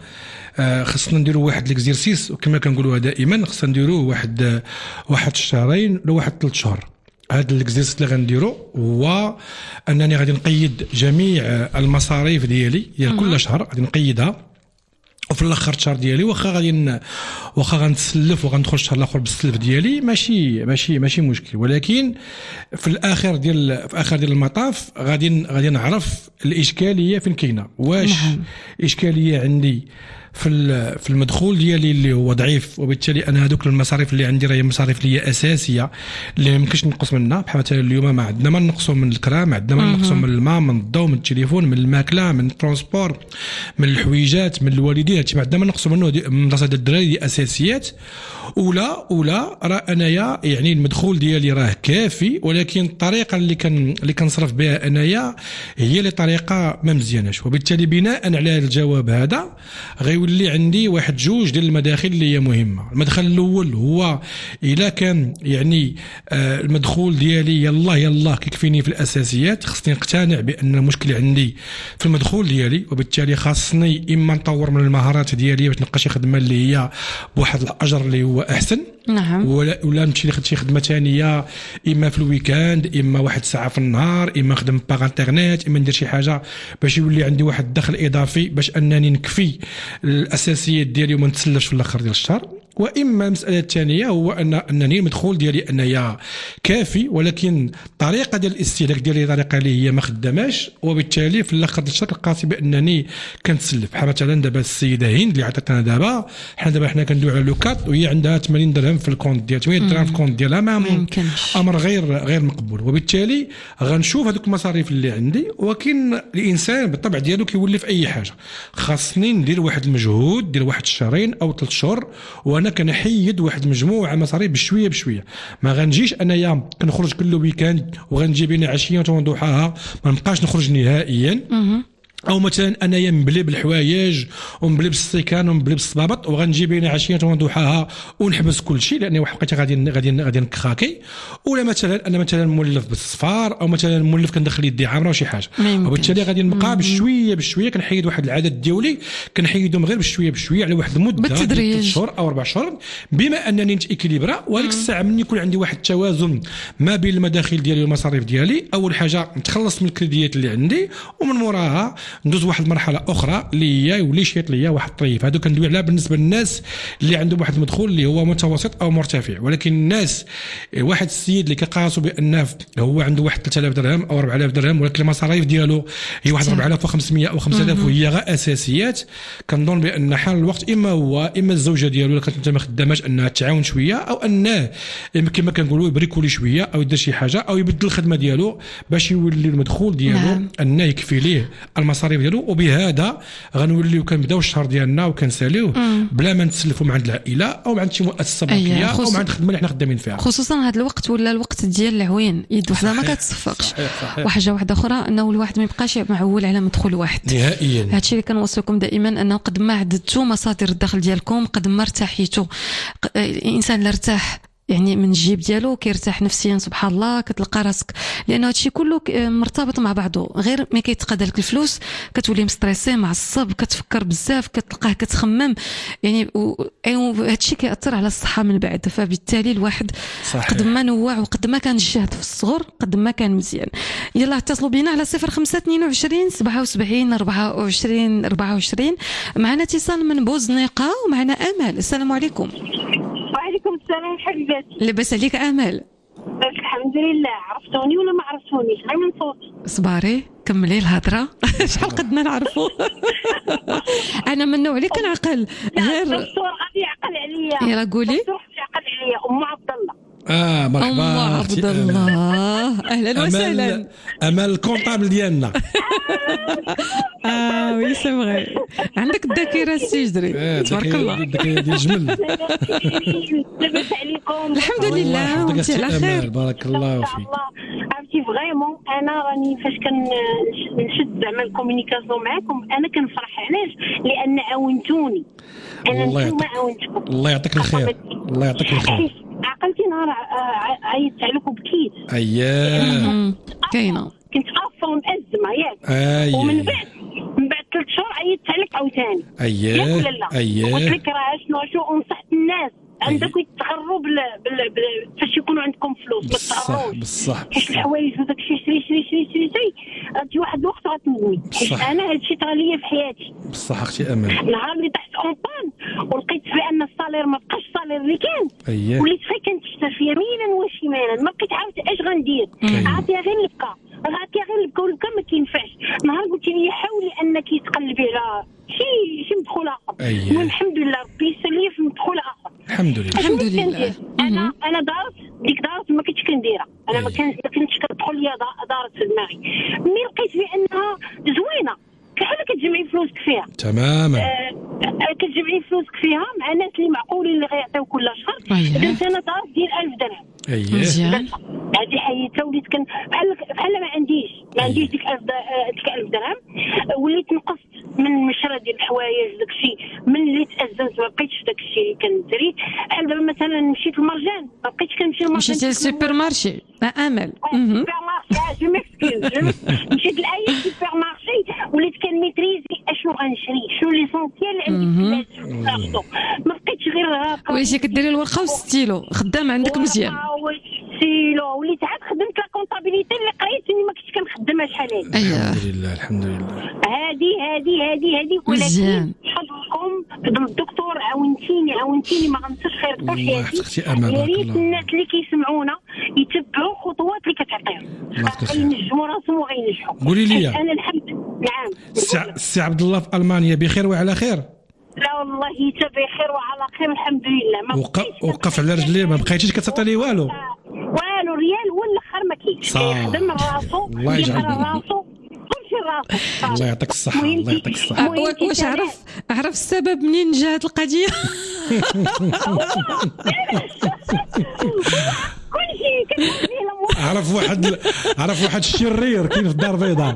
خصنا نديروا واحد ليكزيرسيس، وكما كنقولوا دائما خصنا نديروا واحد واحد الشهرين ولا واحد ثلاث شهور. هذا الاكزيرسيس اللي غنديروا هو انني غادي نقيد جميع المصاريف ديالي ديال كل شهر، غادي نقيدها، وفي الاخر الشهر ديالي واخا غادي واخا غنتسلف وغندخل الشهر الاخر بالسلف ديالي ماشي ماشي ماشي مشكل، ولكن في الاخر ديال في اخر ديال المطاف غادي غادي نعرف الاشكاليه فين كاينه. واش الاشكاليه عندي في في المدخول ديالي اللي هو ضعيف، وبالتالي انا هذوك المصاريف اللي عندي راهي مصاريف اللي هي اساسيه اللي ما يمكنش نقص منها. بحال مثلا اليوم ما عندنا ما نقصوا من الكرام، عندنا ما نقصوا من الماء، من الضوء، من التليفون، من الماكله، من الترونسبور، من الحويجات، من الوالدين، هادشي ما عندنا ما نقصوا منه. من رصيد الدراري دي اساسيات. ولا ولا راه انايا يعني المدخول ديالي راه كافي، ولكن الطريقه اللي كان اللي كنصرف بها انايا هي اللي طريقه ما مزياناش. وبالتالي بناء على الجواب هذا غيولي عندي واحد جوج ديال المداخل اللي هي مهمه. المدخل الاول هو الا كان يعني آه المدخول ديالي يلا يلا كيكفيني في الاساسيات، خصني نقتنع بان المشكل عندي في المدخول ديالي، وبالتالي خاصني اما نطور من المهارات ديالي باش نلقى شي خدمه اللي هي بواحد الاجر اللي هو احسن، نعم، ولا ولا نمشي لشي خدمه ثانيه، اما في الويكاند، اما واحد ساعه في النهار، اما نخدم باغ انترنيت، اما ندير شي حاجه باش يولي عندي واحد الدخل اضافي باش انني نكفي الاساسيات ديالي وما نتسلفش في الاخر ديال الشهر. واما المساله الثانيه هو ان انني المدخول ديالي انايا كافي، ولكن الطريقه ديال الاستهلاك ديالي طريقه اللي هي ما خداماش، وبالتالي في الاخر ديال الشهر لقيت بانني كنتسلف. بحال مثلا دابا السيده هند اللي عطاتنا دابا، حنا دابا حنا كندويو على لوكات وهي عندها ثمانين درهم في الكونت ديالها، ثمانين درهم في الكونت ديالها ما ممكنش، امر غير غير مقبول. وبالتالي غنشوف هذوك المصاريف اللي عندي، ولكن الانسان بالطبع ديالو كيولي في اي حاجه خاصني ندير واحد المجهود ديال واحد الشهرين او ثلاث شهور، وانا كنحيد واحد المجموعه مصاريف بشويه بشويه. ما غنجيش انايا كنخرج كل ويكاند وغنجي بين عشيه وضحاها ما نبقاش نخرج نهائيا، او مثلا انايا مبلي بالحوايج ومبلي بالسيكان ومبلي بالصبابط وغنجي بين عشيه وضحاها ونحبس كل شيء لاني واحد الوقيته غادي غادي غادي نكخاكي. ولا مثلا انا مثلا مولف بالصفار، او مثلا مولف كندخل يدي عامره وشي حاجه، وبالتالي غادي نبقى بشويه بشويه كنحيد واحد العدد ديالي، كنحيدهم غير بشويه بشويه على واحد المده بالتدريج ثلاث شهور او اربع شهور، بما انني نتيكيليبرا. وهذيك الساعه من يكون عندي واحد التوازن ما بين المداخل ديالي والمصاريف ديالي، اول حاجه نتخلص من الكريديات اللي عندي، ومن موراها ندوز واحد المرحله اخرى اللي هي ولي شيط ليا واحد الطريف. هادو كندوي عليها بالنسبه للناس اللي عندهم واحد المدخول اللي هو متوسط او مرتفع. ولكن الناس واحد السيد اللي كيقاسوا بانه هو عنده واحد ثلاثة آلاف درهم او أربعة آلاف درهم، ولكن المصاريف ديالو هي واحد أربعة آلاف وخمسمية او خمسة آلاف وهي غير اساسيات، كنظن بان حال الوقت اما هو اما الزوجه ديالو اللي كانت ما خداماش انها تعاون شويه، او انه كما كنقولوا يبريكولي شويه او يدير شي حاجه او يبدل الخدمه ديالو باش يولي المدخول ديالو نعم. انه يكفي ليه المصاريف ديالو. وبهذا غنوليو كنبداو الشهر ديالنا وكنساليوه بلا ما نتسلفوا من عند العائله او من عند شي مؤسسه بنكيه أيه. او من عند الخدمه اللي حنا خدامين فيها. خصوصا هذا الوقت ولا الوقت ديال العوين يد وحده ما كتصفقش. وحاجه واحده اخرى انه الواحد ما يبقاش معول على مدخول واحد نهائيا. هادشي اللي كنوصلكم دائما انه قد ما عددتوا مصادر الدخل ديالكم قد ما ارتاحيتوا. الانسان اللي ارتاح يعني من الجيب ديالو كيرتاح نفسيا سبحان الله، كتلقى راسك لانه هادشي كله مرتبط مع بعضه. غير ما كيتقادى لك الفلوس كتولي مستريسي معصب، كتفكر بزاف، كتلقاه كتخمم يعني هادشي كيأثر على الصحه من بعد. فبالتالي الواحد صحيح. قد ما نوع وقد ما كان الجهد في الصغر قد ما كان مزيان. يلا اتصلوا بينا على صفر خمسة اثنين وعشرين سبعة وسبعين أربعة وعشرين أربعة وعشرين. معنا اتصال من بوزنيقه ومعنا امل. السلام عليكم. وعليكم السلام حبيبتي. لاباس عليك امل؟ الحمد لله. عرفتوني ولا ما عرفتونيش؟ غير من صوتي. صباري كملي الهضره. شحال قدنا نعرفوا. انا من النوع اللي كنعقل غير الدكتور غادي يعقل عليا. يلا قولي. الدكتور يعقل عليا. ام عبد الله. اه مرحبا ام عبد الله. اهلا وسهلا. امل الكونطابل ديالنا. اه وي سي فغي. عندك الذاكره السجدري تبارك الله. الذاكره ديال الجمل. لاباس عليكم؟ الحمد لله وانت على خير. بارك الله فيك. عرفتي فريمون انا راني فاش كنشد زعما الكومونيكاسيون معاكم انا كنفرح. علاش؟ لان عاونتوني. انا نتوما عاونتكم. الله يعطيك الخير. الله يعطيك الخير. عقلتي نهار عيطت عليكم بكيت. اييه كاينه. كنت اصلا مأزمه ياك. اييه. ومن بعد من بعد ثلاث شهور عيطت عليك عاوتاني. اييه. ياك ولا لا؟ اييه. قلت لك راه شنو شو انصحت الناس عندكم يتغروا بال بال فاش يكونوا عندكم فلوس ما تتغروش. بصح حيت الحوايج وداك الشيء شري شري شري شري شري غتجي واحد الوقت غتندمي. حيت انا هذا الشيء طرا ليا في حياتي. بصح اختي امل نهار اللي طحت اون بان ولقيت بان الصالير ما بقاش الصالير اللي كان. أيه. وليت غير كنتشتر يمينا وشمالا ما بقيت عارفه اش غندير. عاطيها غير نبكى عاطيها غير نبكى والبكا ما كينفعش. نهار قلت لي حاولي انك تقلبي على شي شي مدخول اخر. أيه. والحمد لله ربي يسر لي في مدخول اخر. الحمد لله. الحمد لله. انا انا دارت ديك دارت ما كنتش كنديرها. انا ما كنتش ما كنتش كتدخل لي دارت في دماغي. ملي لقيت بانها زوينه كحال كتجمعي فلوسك فيها تماما. آه كتجمعي فلوسك فيها مع الناس اللي معقولين اللي غيعطيو كل شهر. درت انا دارت ديال ألف درهم. اييه. هذه حياتها وليت كن بحال بحال ما عنديش ما عنديش ديك ألف ديك ألف درهم. وليت نقصت من المشرى ديال الحوايج داكشي من اللي تأزمت ما بقيتش داكشي اللي كنشري. بحال دابا مثلا مشيت للمرجان ما بقيتش كنمشي للمرجان. مشيتي للسوبر مارشي امل. سوبر مارشي جو ميكسكيوز. مشيت لاي سوبر مارشي وليت كنميتريزي اشنو غنشري شنو ليسونسيال اللي عندي في ناخذو. ما بقيتش غير هكا. وليتي كديري الورقه والستيلو خدام عندك مزيان. ستيلو وليت عاد خدمت لا كونطابيليتي اللي قريتني ما كنتش كنخدمها شحال هادي. الحمد لله الحمد لله. هادي هادي هادي هادي ولكن حظكم الدكتور عاونتيني عاونتيني ما غنساش خيرك في حياتي. يا ريت الناس اللي كيسمعونا يتبعوا الخطوات اللي كتعطيهم غينجموا راسهم وغينجحوا. قولي لي انا الحمد. نعم السي عبد الله في المانيا بخير وعلى خير؟ لا والله حتى بخير وعلى خير الحمد لله. ما وقف وقف على رجليه ما بقيتيش كتعطي ليه والو والو ريال ولا الاخر ما كاينش. كيخدم راسو الله يجعل راسو كلشي راسو. الله يعطيك الصحه الله يعطيك الصحه. واش عرف عرف السبب منين جا هاد القضيه؟ كلشي كنعرف عرف واحد عرف واحد الشرير كاين في الدار البيضاء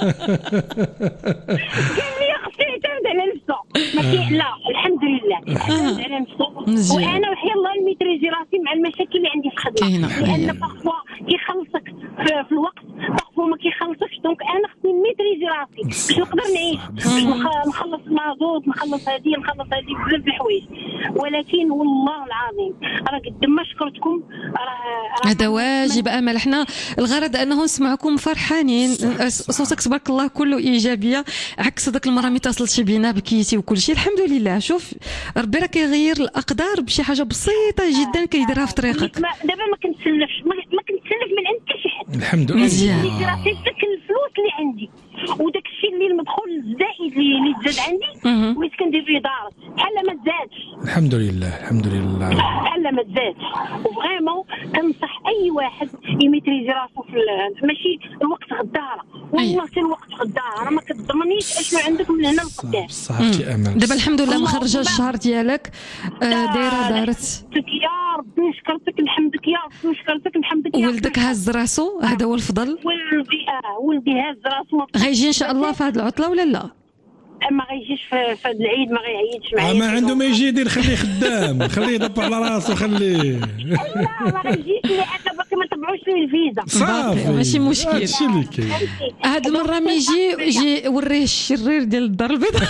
قال لي اختي اعتمد على نفسه. ما كاين لا الحمد لله اعتمد على نفسه. وانا وحي الله الميتريزي راسي مع المشاكل اللي عندي في الخدمه لان بارفوا كيخلصك في الوقت بارفوا ما كيخلصكش. دونك انا خصني ميتريزي راسي باش نقدر نعيش، باش نخ- نخلص المازوت، نخلص هذه نخلص هذه بزاف د الحوايج. ولكن والله العظيم راه قد ما شكرتكم راه هذا واجب امل. احنا الغرض انه نسمعكم فرحانين، صوتك تبارك الله كله ايجابيه، عكس هذاك المره ملي اتصلتي بينا بكيتي وكل شيء. الحمد لله. شوف ربي راه كيغير الاقدار بشي حاجه بسيطه جدا كيديرها في طريقك. ما- دابا ما كنتسلفش، ما ما كنتسلف من عند حتى شي حد. الحمد مزيان. لله. اللي راه سك الفلوس اللي عندي وداك الشيء اللي المدخول الزائد اللي اللي تزاد عندي مهم. وليت كندير فيه دار بحال ما تزادش، الحمد لله الحمد لله. بحال ما تزادش. وفريمون كنصح اي واحد يميتريزي راسو في ال- ماشي الوقت غداره، والله حتى الوقت غداره، راه ما كتضمنيش اشنو عندك من هنا لقدام. بصح عرفتي امل. دابا الحمد لله الله مخرجه أكبر. الشهر ديالك، آه، دايره دارت نشكرك يا ربي، نشكرتك نحمدك يا ربي، نشكرتك نحمدك يا ولدك ربي. هز راسو، هذا هو الفضل. ولدي اه ولدي هاز راسو. غيجي ان شاء الله في هذه العطله ولا لا؟ ما غيجيش في في هاد العيد، ما غيعيدش آه معايا. ما عنده ما يجي يدير، خليه خدام، خليه يدبر على راسه، خليه لا ما غيجيش لان باقي ما تبعوش لي الفيزا. صافي ماشي مشكل. هادشي اللي كاين. هاد المره ملي يجي يجي وريه الشرير ديال الدار البيضاء.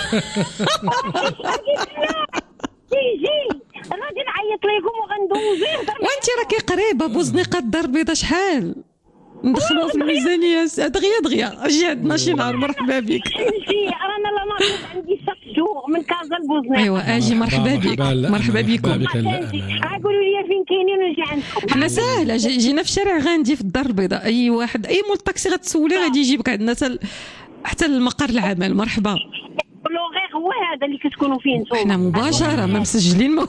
يجي غادي نعيط لكم وغندوزيه. وانت راكي قريبه بوزنيقه الدار البيضاء شحال ندخلوها في الميزانيه دغيا دغيا. اجي عندنا شي نهار مرحبا بك. نجي رانا لا ناقص عندي ساك جوغ من كازا لبوزنيق. ايوا اجي مرحبا بك، لا، مرحبا بكم. بك لا أمل. قولوا لي فين كاينين ونجي عندكم. حنا ساهله، جي- جينا في شارع غاندي في الدار البيضاء، اي واحد اي مول طاكسي غتسولي غادي يجيبك عندنا حتى حتى المقر العمل. مرحبا. لوغير هو هذا اللي كتكونوا فيه نتوما. احنا مباشره ما مسجلين مو...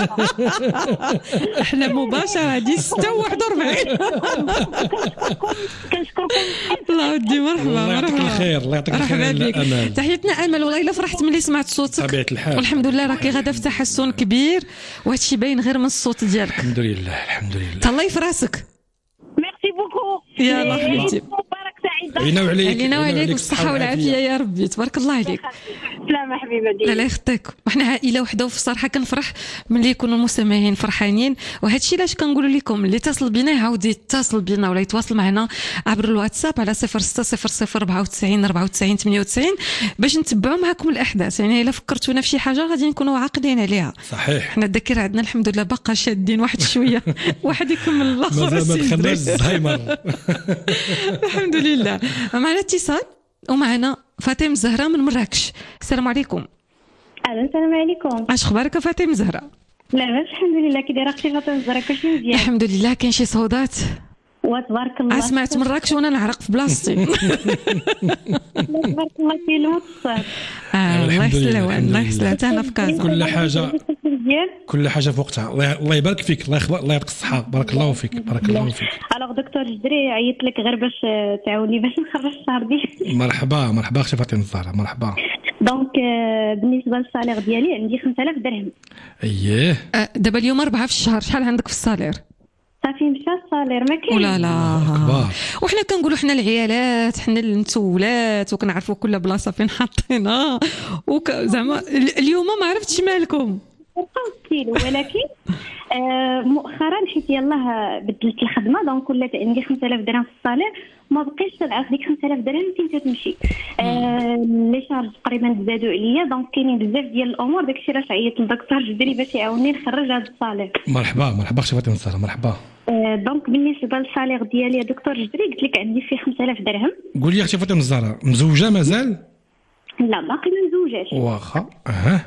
احنا مباشره هادي ستة وواحد وأربعين. كنشكركم. الله ودي مرحبا الله يعطيك مرحبا. الخير، الله يعطيك الخير مرحبا يا بك. امل. تحياتنا امل، والله الا فرحت ملي سمعت صوتك. طبيعة الحال. والحمد لله راكي غادا في تحسن كبير، وهادشي باين غير من الصوت ديالك. الحمد لله الحمد لله. تهلاي في راسك. ميرسي بوكو. يلا حبيبتي. مبارك سعيده. علينا وعليك. علينا وعليك بالصحه والعافيه يا ربي، تبارك الله عليك. سلامة حبيبه ديالي. الله يخطيك. وحنا عائله وحده، وفي الصراحه كنفرح ملي يكونوا المستمعين فرحانين، وهذا الشيء علاش كنقولوا لكم اللي اتصل بنا يعاود يتصل بنا ولا يتواصل معنا عبر الواتساب على صفر ستة صفر صفر أربعة وتسعين أربعة وتسعين ثمانية وتسعين باش نتبعوا معكم الاحداث. يعني الا فكرتونا في شي حاجه غادي نكونوا عاقلين عليها. صحيح. حنا الذاكره عندنا الحمد لله باقا شادين واحد شويه، واحد يكمل الاخر. مازال ما السي دخلناش إدريس. الزهايمر. الحمد لله. معنا اتصال ومعنا فاطمه زهره من مراكش. السلام عليكم. الو السلام عليكم. اش اخبارك فاطمه زهره؟ لاباس الحمد لله. كي دايره اختي فاطمه الزهراء؟ كلشي مزيان الحمد لله. كاين شي صوتات وتبارك الله. سمعت مراكش وانا نعرق في بلاصتي. تبارك الله كاين الصاد. آه الله الحمد لله، يسلم الحمد الله لله. يسلم. حتى انا في كازا. كل حاجه مزيان. كل حاجه في وقتها. الله الله يبارك فيك، الله يخلق، الله يعطيك الصحه. بارك الله فيك بارك الله فيك. الوغ دكتور جدري عيطت لك غير باش آه، تعاوني باش نخرج الشهر ديالي. مرحبا مرحبا اختي فاطمه الزهراء، مرحبا. دونك آه، بالنسبه للصالير ديالي عندي خمسة آلاف درهم. اييه. آه دابا اليوم أربعة في الشهر، شحال عندك في الصالير؟ صافي مشى الصالير ما كاين. ولا لا أكبر. وحنا كنقولوا حنا العيالات، حنا المتولات، وكنعرفوا كل بلاصه فين حاطينها، وك زعما ال- اليوم ما عرفتش مالكم. بقاو ستيلو. ولكن آه، مؤخرا حيت يلاه بدلت الخدمه دونك ولات عندي خمسة آلاف درهم في الصالير، ما بقيتش تنعرف ديك خمسة آلاف درهم فين تتمشي. آه، لي شارج تقريبا زادوا عليا، دونك كاينين بزاف ديال الامور. داكشي علاش عيطت للدكتور جدري باش يعاوني نخرج هذا الصالير. مرحبا مرحبا اختي فاطمه الزهراء، مرحبا. آه، دونك بالنسبه للصالير ديالي يا دكتور جدري قلت لك عندي فيه خمسة آلاف درهم. قولي اختي فاطمه الزهراء، مزوجه مازال؟ لا باقي ما مزوجاش. واخا. اها.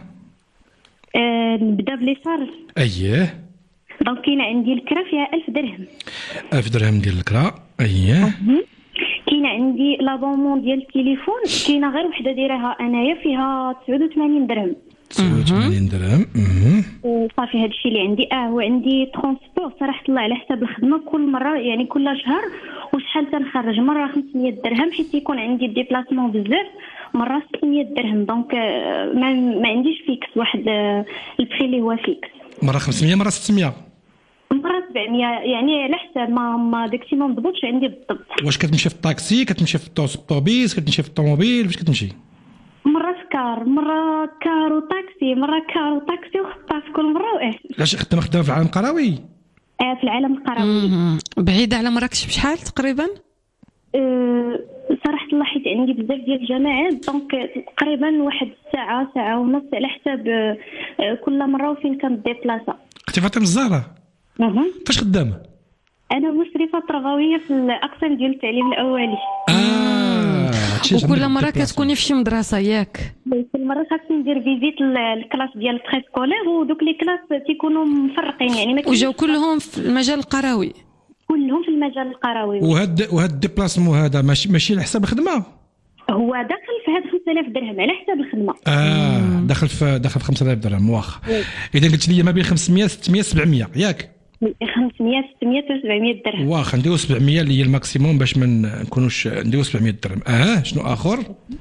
آه، نبدا بلي شارج. اييه. دونك كاين عندي الكرا فيها ألف درهم. ألف درهم ديال الكرا. اييه. كاين عندي لابونمون ديال التليفون، كاينه غير وحده دايرها انايا فيها تسعة وثمانين درهم. تسعة وثمانين درهم. اها. صافي هذا الشيء اللي عندي. اه وعندي ترونسبور صراحه الله على حساب الخدمه، كل مره يعني كل شهر وشحال تنخرج، مره خمسمية درهم حيت يكون عندي ديبلاسمون بزاف، مره ستمية درهم. دونك آه، ما, ما عنديش فيكس واحد آه، البري اللي هو فيكس. مره خمسمية مره ستمية. مره سبعمية، يعني على حساب ما ما داكشي ما مضبوطش عندي بالضبط. واش كتمشي في الطاكسي، كتمشي في الطوبيس، كتمشي في الطوموبيل، فاش كتمشي؟ مره في كار، مره كار وطاكسي، مره كار وطاكسي وخطاف كل مره. واه علاش خدامه خدامه في العالم القروي؟ آه، في العالم القروي. مهم. بعيدة على مراكش بشحال تقريبا؟ أه صراحه الله حيت عندي بزاف ديال الجماعات دونك تقريبا واحد الساعه ساعه ونص على حساب كل مره وفين كنديبلاصا. اختي فاطمه الزهراء فاش خدامه؟ انا مشرفه تربويه في الاقسام ديال التعليم الاولي. اه وكل مره كتكوني في شي مدرسه ياك؟ كل مره خاصني ندير فيزيت الكلاس ديال البري سكولير ودوك لي كلاس تيكونوا مفرقين يعني ما وجاو كلهم في المجال القروي. كلهم في المجال القروي. وهاد وهاد الديبلاسمون هذا ماشي ماشي على حساب الخدمه؟ هو داخل في هاد خمسة آلاف درهم على حساب الخدمه. اه داخل في داخل في خمسة آلاف درهم واخا. اذا قلت لي ما بين خمسمية ستمية سبعمية ياك؟ خمسمية ستمية حتى سبعمية درهم. واخا نديرو سبعمية اللي هي الماكسيموم باش ما نكونوش نديرو سبعمية درهم. اه شنو اخر؟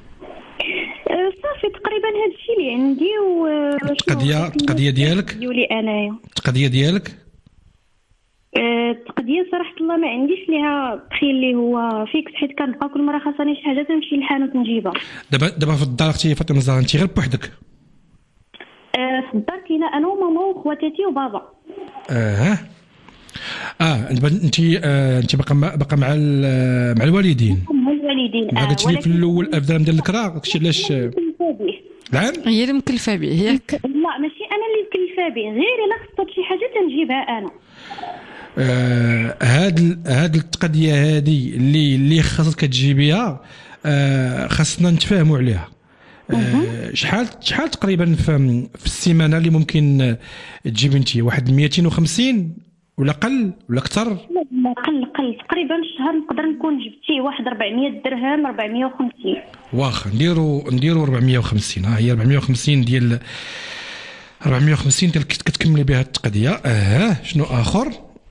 صافي تقريبا هذا الشيء اللي عندي. و القضيه القضيه ديالك ديولي انايا القضيه ديالك التقديه صراحه الله ما عنديش ليها بخي اللي هو فيكس حيت كنبقى كل مره خاصني شي حاجه تمشي للحانوت نجيبها. دابا دابا في الدار اختي فاطمه الزهراء انت غير بوحدك؟ آه في الدار كاينه انا وماما وخواتاتي وبابا. اه اه انت آه انت باقا باقا مع مع الوالدين؟ مع الوالدين. آه قلت لي في الاول الدرهم ديال الكرا قلتي علاش؟ نعم هي اللي مكلفه به ياك؟ لا ماشي انا اللي مكلفه به غير الا خصت شي حاجه تنجيبها انا. آه هاد هاد التقضيه هذه اللي اللي خاصك تجيبيها آه خاصنا نتفاهموا عليها. آه شحال شحال تقريبا في, في السيمانه اللي ممكن تجيب انت؟ واحد مئتين وخمسين ولا قل ولا اكثر؟ لا قل قل تقريبا الشهر نقدر نكون جبتي واحد أربعمية درهم أربعمية وخمسين. واخا نديرو نديرو أربعمية وخمسين. ها هي أربعمية وخمسين ديال أربعمية وخمسين ديال كتكملي بها التقضيه. اه شنو اخر؟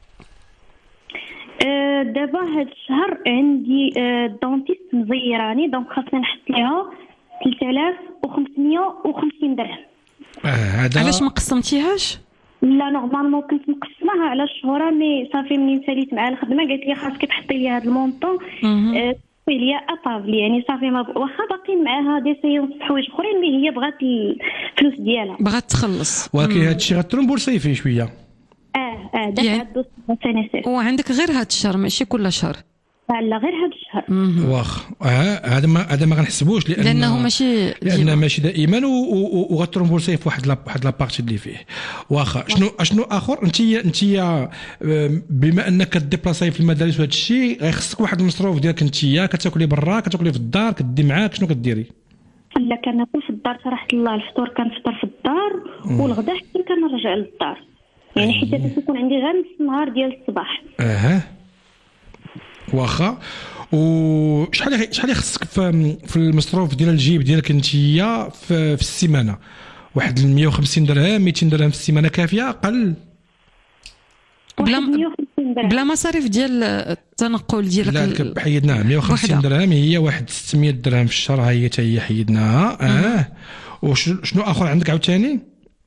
أه دابا هاد الشهر عندي أه دونتيست مزيراني دونك خاصني نحط ليها ثلاثة آلاف وخمسمية وخمسين درهم. اه هذا علاش ما قسمتيهاش؟ لا نورمالمون كنت مقسماها على الشهور مي صافي منين ساليت مع الخدمه قالت لي خاصك تحطي لي هذا المونطون أه ليا اطابل يعني صافي ما واخا باقيين معاها دي سيونس حوايج اخرين مي هي بغات الفلوس ديالها بغات تخلص. ولكن هذا الشيء غترمبورسي فيه شويه. اه اه دابا الدوس سنه وعندك غير هذا الشهر ماشي كل شهر؟ لا غير هذا الشهر. واخ هذا ما هذا ما غنحسبوش لان لانه ماشي لانه ماشي دائما وغترمبورسي في واحد واحد لابارتي اللي فيه. واخا شنو شنو اخر؟ انت انت بما انك كديبلاصاي في المدارس وهذا الشيء غيخصك واحد المصروف ديالك انت كتاكلي برا كتاكلي في الدار كدي معاك شنو كديري؟ لا كناكل في الدار صراحه الله. الفطور كنفطر في الدار والغداء حتى كنرجع للدار يعني حيت تكون عندي غير نص النهار ديال الصباح. اها واخا وشحال شحال خصك في في المصروف ديال الجيب ديالك انت في, في السيمانه؟ واحد مئة وخمسين درهم مئتين درهم في السيمانه كافيه اقل؟ بلا بلا مصاريف ديال التنقل ديالك؟ لا حيدناها مئة وخمسين درهم هي واحد ستمية درهم في الشهر هي حتى هي حيدناها. اه وشنو اخر عندك عاوتاني؟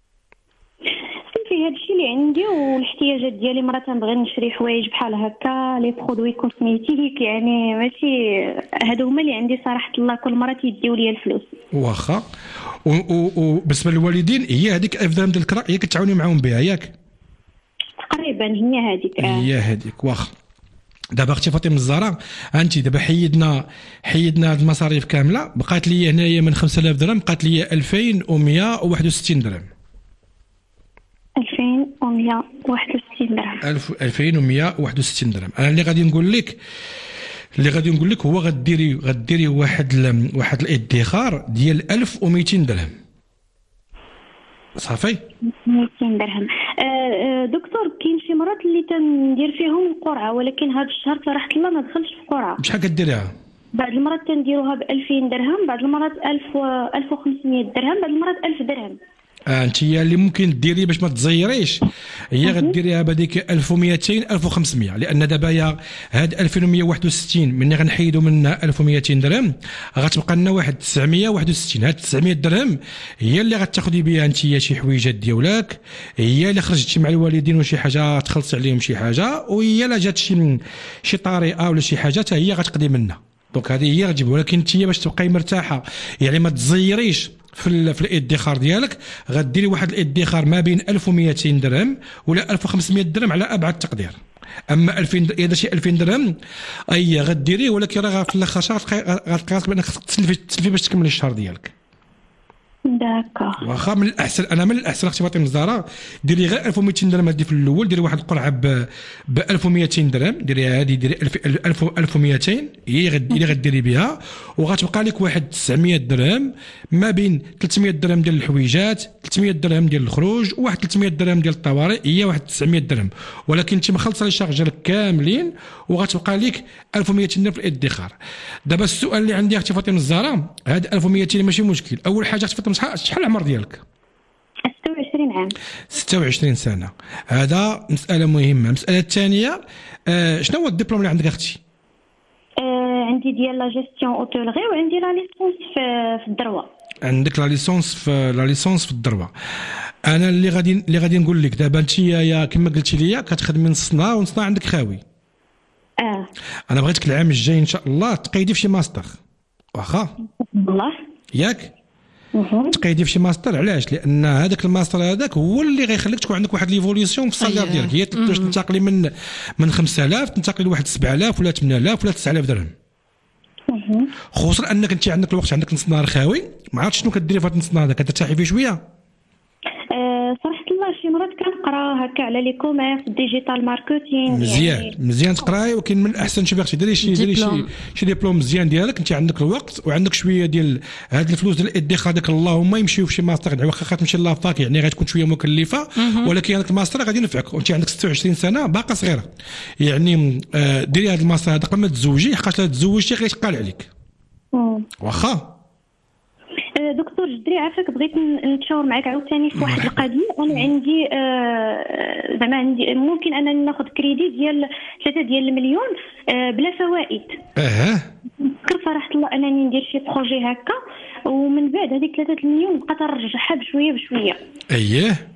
هذا الشيء اللي عندي والاحتياجات ديالي مرات تنبغي نشري حوايج بحال هكا لي برودوي كوسميتيك يعني ماشي هادو هما اللي عندي صراحه الله كل مره تيديو لي الفلوس. واخا وبالنسبه للوالدين هي هذيك ألف درهم ديال الكرا هي كتعاوني معاهم بها ياك؟ تقريبا هي هذيك. آه. هي هذيك واخا. دابا اختي فاطمه الزهراء انت دابا حيدنا حيدنا هاد المصاريف كامله بقات لي هنايا من خمسة آلاف درهم بقات لي ألفين ومئة وواحد وستين درهم. ألفين ومئة وواحد وستين درهم. ألفين ومئة وواحد وستين درهم. انا اللي غادي نقول لك اللي غادي نقول لك هو غديري غديري واحد ال... واحد الادخار ديال ألف ومئتين درهم صافي. مئتين درهم. آه دكتور كاين شي مرات اللي تندير فيهم القرعه ولكن هذا الشهر صراحه الله ما دخلش في القرعه. بشحال كديريها؟ بعض المرات تنديروها ب ألفين درهم بعض المرات ألف و ألف وخمسمية درهم بعض المرات ألف درهم. آه انت اللي ممكن ديري باش ما تزيريش هي غديريها بهذيك ألف ومئتين ألف وخمسمية لان دابا يا هاد ألفين ومئة وواحد وستين ملي غنحيدوا منها ألف ومئتين درهم غتبقى لنا واحد تسعمية وواحد وستين. هاد تسعمية درهم هي اللي غتاخذي بها انت شي حويجات ديالك هي اللي خرجتي مع الوالدين وشي حاجه تخلصي عليهم شي حاجه وهي لا جات شي شي طريقه ولا شي حاجه حتى هي غتقضي منها. دونك هذه هي غتجيب ولكن انت باش تبقاي مرتاحه يعني ما تزيريش في في الادخار ديالك غديري واحد الادخار ما بين ألف ومئتين درهم ولا ألف وخمسمائة درهم على ابعد تقدير. اما ألفين اذا شي ألفين درهم اي غديري، ولكن راه في الاخر شهر غتلقى بانك خصك تسلفي تسلفي باش تكملي الشهر ديالك. داكا واخا من الاحسن، انا من الاحسن اختي فاطمه الزهراء ديري غير ألف ومئتين درهم هادي في الاول، ديري واحد القرعه ب ألف ومئتين درهم، ديري هادي ديري ألف ألف ومئتين هي غديري غديري بها، وغتبقى لك واحد تسعمائة درهم ما بين ثلاثمائة درهم ديال الحويجات، ثلاثمائة درهم ديال الخروج، وواحد ثلاثمائة درهم ديال الطوارئ، هي واحد تسعمائة درهم، ولكن انت مخلصه لي شارج ديالك كاملين وغتبقى لك ألف ومئتين درهم في الادخار. دابا السؤال اللي عندي اختي فاطمه الزهراء، هاد ألف ومئتين ماشي مشكل. اول حاجه اختي فاطمه شحال العمر ديالك؟ ستة وعشرين عام. ستة وعشرين سنه، هذا مساله مهمه. المساله الثانيه، آه شنو هو الدبلوم اللي عندك اختي؟ آه عندي ديال لا جيستيون اوتيلغي، وعندي لا ليسونس في في الدروه. عندك لا ليسونس في لا ليسونس في الدروه. انا اللي غادي اللي غادي نقول لك دابا، انت يا كما قلتي لي كتخدمي نص نهار ونص نهار عندك خاوي. اه انا بغيتك العام الجاي ان شاء الله تقيدي في شي ماستر، واخا والله ياك تقيدي في شي ماستر. علاش؟ لان هذاك الماستر هذاك هو اللي غيخليك تكون عندك واحد ليفوليسيون في الصالير ديالك، هي باش تنتقلي من من خمسة آلاف تنتقلي لواحد سبعة آلاف ولا ثمانية آلاف ولا تسعة آلاف درهم. خصوصا انك انت عندك الوقت، عندك نص نهار خاوي، ما عرفتش شنو كديري في هذا النص نهار هذا، كترتاحي فيه شويه؟ أه صراحه الله شي مرات كنقرا هكا على لي كوميرس ديجيتال ماركتينغ. مزيان يعني مزيان تقراي، ولكن من الاحسن شي باغي ديري شي ديري شي شي ديبلوم مزيان ديالك، انت عندك الوقت وعندك شويه ديال هاد الفلوس ديال الادخار ديك، اللهم يمشيو في شي ماستر، واخا تمشي لافاك يعني غتكون شويه مكلفه، ولكن هذاك الماستر غادي ينفعك، وانت عندك ستة وعشرين سنه باقا صغيره، يعني آه ديري هذا الماستر هذا قبل ما تزوجي، حقاش لا تزوجتي غيتقال عليك. واخا دكتور جدري، عافاك بغيت نتشاور معك عاوتاني في واحد القضيه. انا عندي آه زعما عندي ممكن انني ناخذ كريدي ديال ثلاثة ديال المليون آه بلا فوائد. اه فكرت صراحه الله انني ندير شي بروجي هكا، ومن بعد هذيك ثلاثة المليون بقيت نرجعها بشويه بشويه. اييه،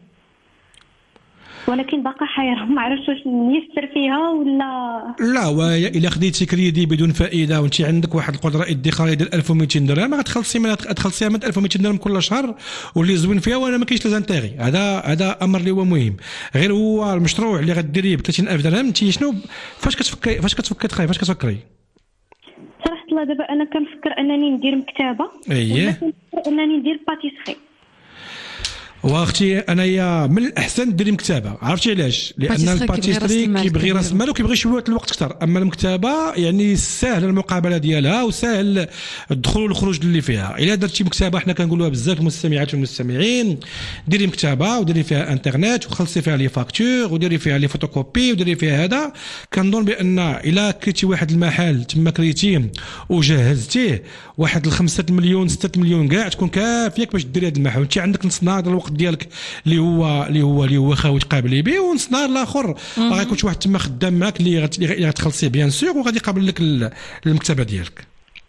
ولكن باقا حيره، ما عرفتش واش نيسر فيها ولا لا. والا خديتي كريدي بدون فائده وانت عندك واحد القدره ادخاريه ديال ألف ومئتين درهم، غتخلصي من غتخلصيها من ألف ومئتين درهم كل شهر، واللي زوين فيها وانا ما كاينش لازانتيغي. هذا هذا امر اللي هو مهم. غير هو المشروع اللي غديريه ب ثلاثين ألف درهم، انت شنو فاش كتفكري فاش كتفكري تخاي فاش كتفكري؟ صراحه الله دابا انا كنفكر انني ندير مكتبه. اييه، انني ندير باتيسري. واختي انايا من الاحسن ديري مكتبه، عرفتي علاش؟ لان الباتيسري كيبغي راس المال وكيبغي شويه الوقت اكثر، اما المكتبه يعني سهل المقابله ديالها وسهل الدخول والخروج اللي فيها. الا درتي مكتبه، حنا كنقولوها بزاف المستمعات والمستمعين، ديري مكتبه وديري فيها انترنت وخلصي فيها لي فاكتور وديري فيها لي فوتوكوبي وديري فيها هذا. كنظن بان الا كريتي واحد المحل تما كريتيه وجهزتيه واحد الخمسة مليون ستة مليون كاع تكون كافيك باش ديري هذا المحل، وانت عندك نص نهار الوقت ديالك اللي هو اللي هو اللي هو خاوي تقابلي به، ونص نهار الاخر راه يكون شي واحد تما خدام معاك اللي غتخلصيه بيان سور، وغادي يقابل لك المكتبه ديالك.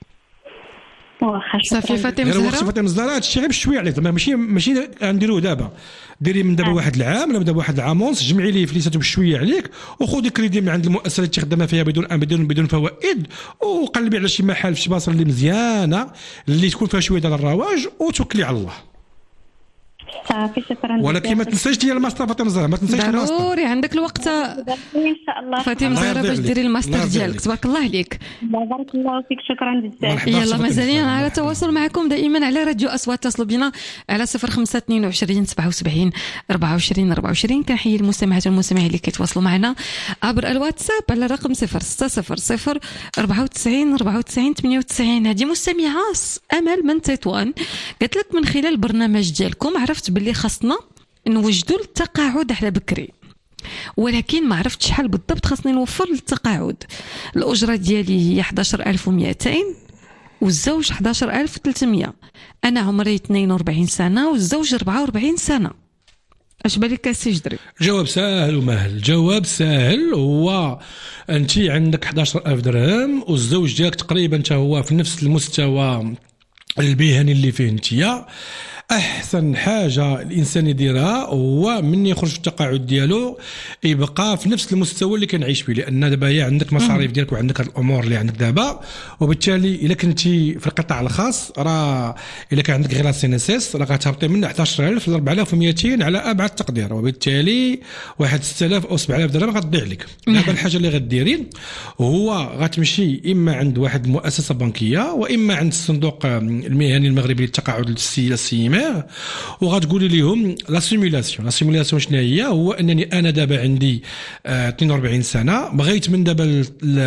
صافي فاطمه الزهراء، غير فاطمه الزهراء هادشي غير بشويه عليك، ماشي ماشي غنديروه دابا، ديري من دابا واحد العام ولا دابا واحد العام ونص، جمعي لي فليساتو بشويه عليك، وخذي كريدي من عند المؤسسه اللي تخدمها فيها بدون بدون بدون فوائد، وقلبي على شي محل في شي بلاصه اللي مزيانه اللي تكون فيها شويه ديال الرواج، وتوكلي على الله. صافي شكرا. ولكن ما تنساش ديال الماستر فاطمه الزهراء، ما تنساش الماستر، ضروري عندك الوقت ان شاء الله فاطمه الزهراء باش ديري الماستر ديالك. تبارك الله عليك، بارك الله فيك، شكرا بزاف. يلا مازالين على تواصل معكم دائما على راديو اصوات، اتصلوا بنا على صفر خمسة اثنين وعشرين سبعة وسبعين أربعة وعشرين أربعة وعشرين. كنحيي المستمعات والمستمعين اللي كيتواصلوا معنا عبر الواتساب على الرقم صفر ستة صفر صفر أربعة وتسعين أربعة وتسعين ثمانية وتسعين. هذه مستمعه امل من تطوان قالت لك من خلال البرنامج ديالكم عرفت باللي خاصنا نوجدوا التقاعد على بكري، ولكن ما عرفتش شحال بالضبط خاصني نوفر للتقاعد. الاجره ديالي هي أحد عشر ألف ومئتين والزوج أحد عشر ألف وثلاثمائة. انا عمري اثنين وأربعين سنه والزوج أربعة وأربعين سنه. اش بالك السي جدري؟ جواب سهل ومهل. جواب سهل هو انت عندك أحد عشر ألف درهم والزوج ديالك تقريبا حتى هو في نفس المستوى المهني اللي فيه انتيا. احسن حاجه الانسان يديرها هو من يخرج في التقاعد ديالو يبقى في نفس المستوى اللي كنعيش فيه، لان دابا هي عندك مصاريف ديالك وعندك هاد الامور اللي عندك دابا، وبالتالي الا كنتي في القطاع الخاص راه الا كان عندك غير لا سي ان اس اس راه غتهبطي من احد عشر ألف ل أربعة آلاف ومئتين على ابعد تقدير، وبالتالي واحد ستة آلاف او سبعة آلاف درهم غتضيع لك. دابا الحاجه اللي غديري هو غتمشي اما عند واحد المؤسسه بنكيه واما عند الصندوق المهني المغربي للتقاعد السيمه، وغتقولي لهم لا سيمولاسيون. لا سيمولاسيون شنو هي؟ هو انني انا دابا عندي اثنين وأربعين سنه، بغيت من دابا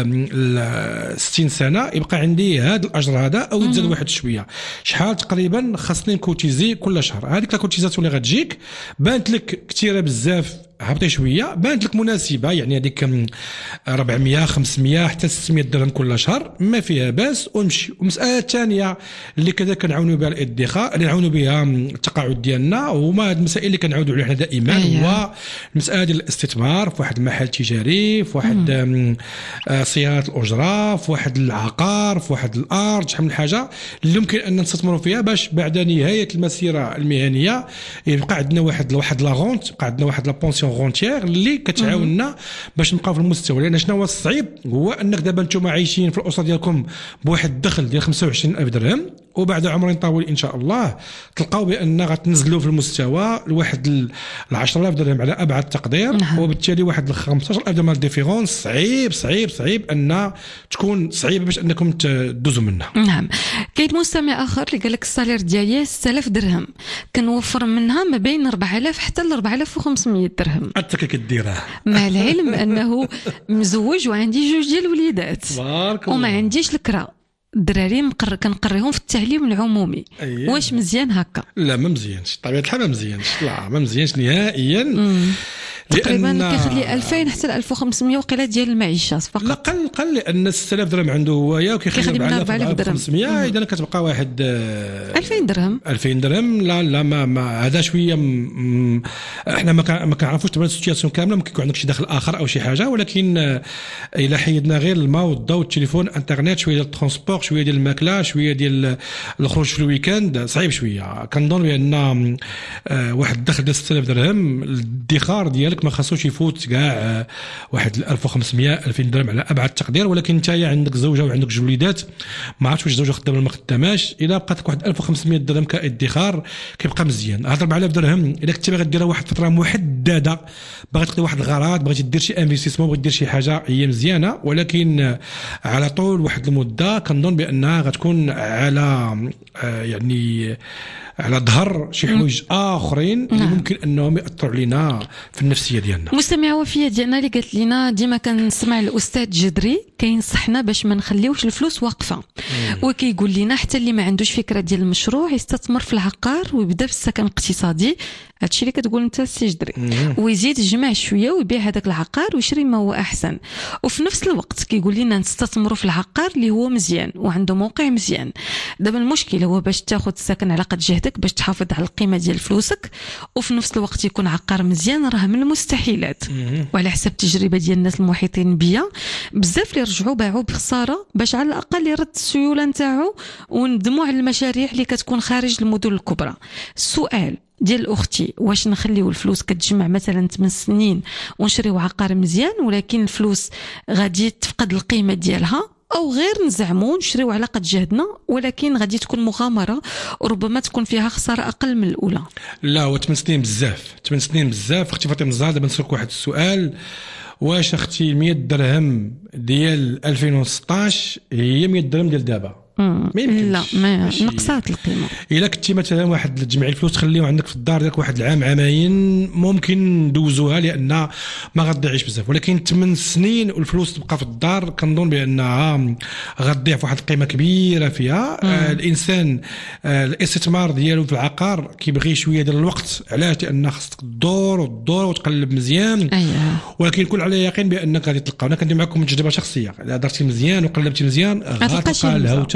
ل ستين سنه يبقى عندي هذا الاجر هذا او يزاد واحد شويه، شحال تقريبا خاصني نكوتيزي كل شهر. هذيك لا كوتيزاسيون اللي غتجيك بانت لك كثيره بزاف هبطي شويه، بانت لك مناسبه، يعني هذيك أربعمية خمسمية حتى ستمية درهم كل شهر ما فيها باس ونمشي. والمساله الثانيه اللي كذا كنعاونوا بها الادخار، اللي نعاونوا بها التقاعد ديالنا، وهما هاد المسائل اللي كنعاودوا عليها دائما، هو المساله ديال الاستثمار في واحد المحل تجاري، في واحد صيانه الاجره، في واحد العقار، في واحد الارض، شحال من حاجه اللي ممكن ان نستثمروا فيها باش بعد نهايه المسيره المهنيه يبقى عندنا واحد واحد لا غونت، يبقى عندنا واحد لا بونسيون غونتيير اللي كتعاوننا باش نبقاو في المستوى. لان شنو هو الصعيب؟ هو انك دابا نتوما عايشين في الاسره ديالكم بواحد الدخل ديال خمسة وعشرين ألف درهم، وبعد عمر طويل ان شاء الله تلقاو بان غتنزلوا في المستوى لواحد ال عشرة آلاف درهم على ابعد تقدير. نعم. وبالتالي واحد ال خمسطاش ألف درهم ديفيرونس صعيب صعيب صعيب ان تكون صعيبه باش انكم تدوزوا منها. نعم. كاين مستمع اخر اللي قال لك السالير ديالي ستة آلاف درهم، كنوفر منها ما بين أربعة آلاف حتى ل أربعة آلاف وخمسمية درهم. حتى كي كديرها مع العلم انه مزوج وعندي جوج ديال الوليدات وما عنديش الكرا، الدراري مقر كنقريهم في التعليم العمومي. أيه. واش مزيان هكا؟ لا ما مزيانش، طبيعه الحال ما مزيانش، لا ما مزيانش نهائيا. مم. تقريبا كيخلي ألفين حتى ل ألف وخمسمية وقيله ديال المعيشه فقط. لا قل قل لان ستة آلاف درهم عنده هويا وكيخلي أربعة آلاف وخمسمية، اذا كتبقى واحد ألفين درهم. ألفين درهم لا لا ما, ما هذا شويه م... احنا ما ما كنعرفوش تبان السيتواسيون كامله، ممكن يكون عندك شي دخل اخر او شي حاجه، ولكن الا حيدنا غير الماء والضوء والتليفون انترنت، شويه ديال الترونسبور، شويه ديال الماكله، شويه ديال الخروج في الويكاند، صعيب شويه. كنظن بان واحد الدخل ديال ستة آلاف درهم الادخار ديالك ما خاصوش يفوت كاع واحد ألف وخمسمية ألفين درهم على ابعد تقدير. ولكن انت عندك زوجه وعندك جوج وليدات، ما عرفتش واش الزوجه خدامه ولا ما خداماش، الا بقات لك واحد ألف وخمسمية درهم كادخار كيبقى مزيان. هاد أربعة آلاف درهم الا كنتي باغي ديرها واحد الفتره محدده، باغي تقضي واحد الغرض، باغي دير شي انفستيسمون، باغي دير شي حاجه، هي مزيانه. ولكن على طول واحد المده كنظن بانها غتكون على يعني على ظهر شي حوايج اخرين اللي ممكن انهم ياثروا علينا في النفسيه ديالنا. مستمعه وفيه ديالنا اللي قالت لنا ديما كنسمع الاستاذ جدري كينصحنا باش ما نخليوش الفلوس واقفه، وكيقول لنا حتى اللي ما عندوش فكره ديال المشروع يستثمر في العقار ويبدا في السكن الاقتصادي. هادشي اللي كتقول انت السي جدري، ويزيد يجمع شويه ويبيع هذاك العقار ويشري ما هو احسن. وفي نفس الوقت كيقول لنا نستثمروا في العقار اللي هو مزيان وعنده موقع مزيان. دابا المشكل هو باش تاخذ السكن على قد جهدك باش تحافظ على القيمه ديال فلوسك، وفي نفس الوقت يكون عقار مزيان، راه من المستحيلات. وعلى حسب التجربه ديال الناس المحيطين بيا بزاف اللي رجعوا باعوا بخساره باش على الاقل يرد السيوله نتاعو وندموا على المشاريع اللي كتكون خارج المدن الكبرى. السؤال ديال اختي، واش نخليو الفلوس كتجمع مثلا ثمان سنين ونشريو عقار مزيان ولكن الفلوس غادي تفقد القيمه ديالها، او غير نزعمو نشريو على قد جهدنا ولكن غادي تكون مغامره وربما تكون فيها خساره اقل من الاولى؟ لا هو ثمان سنين بزاف، ثمان سنين بزاف. اختي فاطمه الزهر دابا نسولك واحد السؤال، واش اختي مية درهم ديال ألفين وستطاش هي مية درهم ديال دابا؟ لا ما نقصات القيمه. الا كنتي مثلا واحد تجمعي الفلوس تخليهم عندك في الدار ديالك واحد العام عامين ممكن ندوزوها لان ما غتضيعش بزاف، ولكن ثمان سنين والفلوس تبقى في الدار كنظن بانها غتضيع في واحد القيمه كبيره فيها. آه الانسان آه الاستثمار ديالو في العقار كيبغي شويه ديال الوقت، علاش؟ لان خاصك تدور وتدور وتقلب مزيان. أيوة. ولكن يكون على يقين بانك غادي تلقى. انا كندير معكم تجربه شخصيه، اذا درتي مزيان وقلبتي مزيان غتلقى الهوته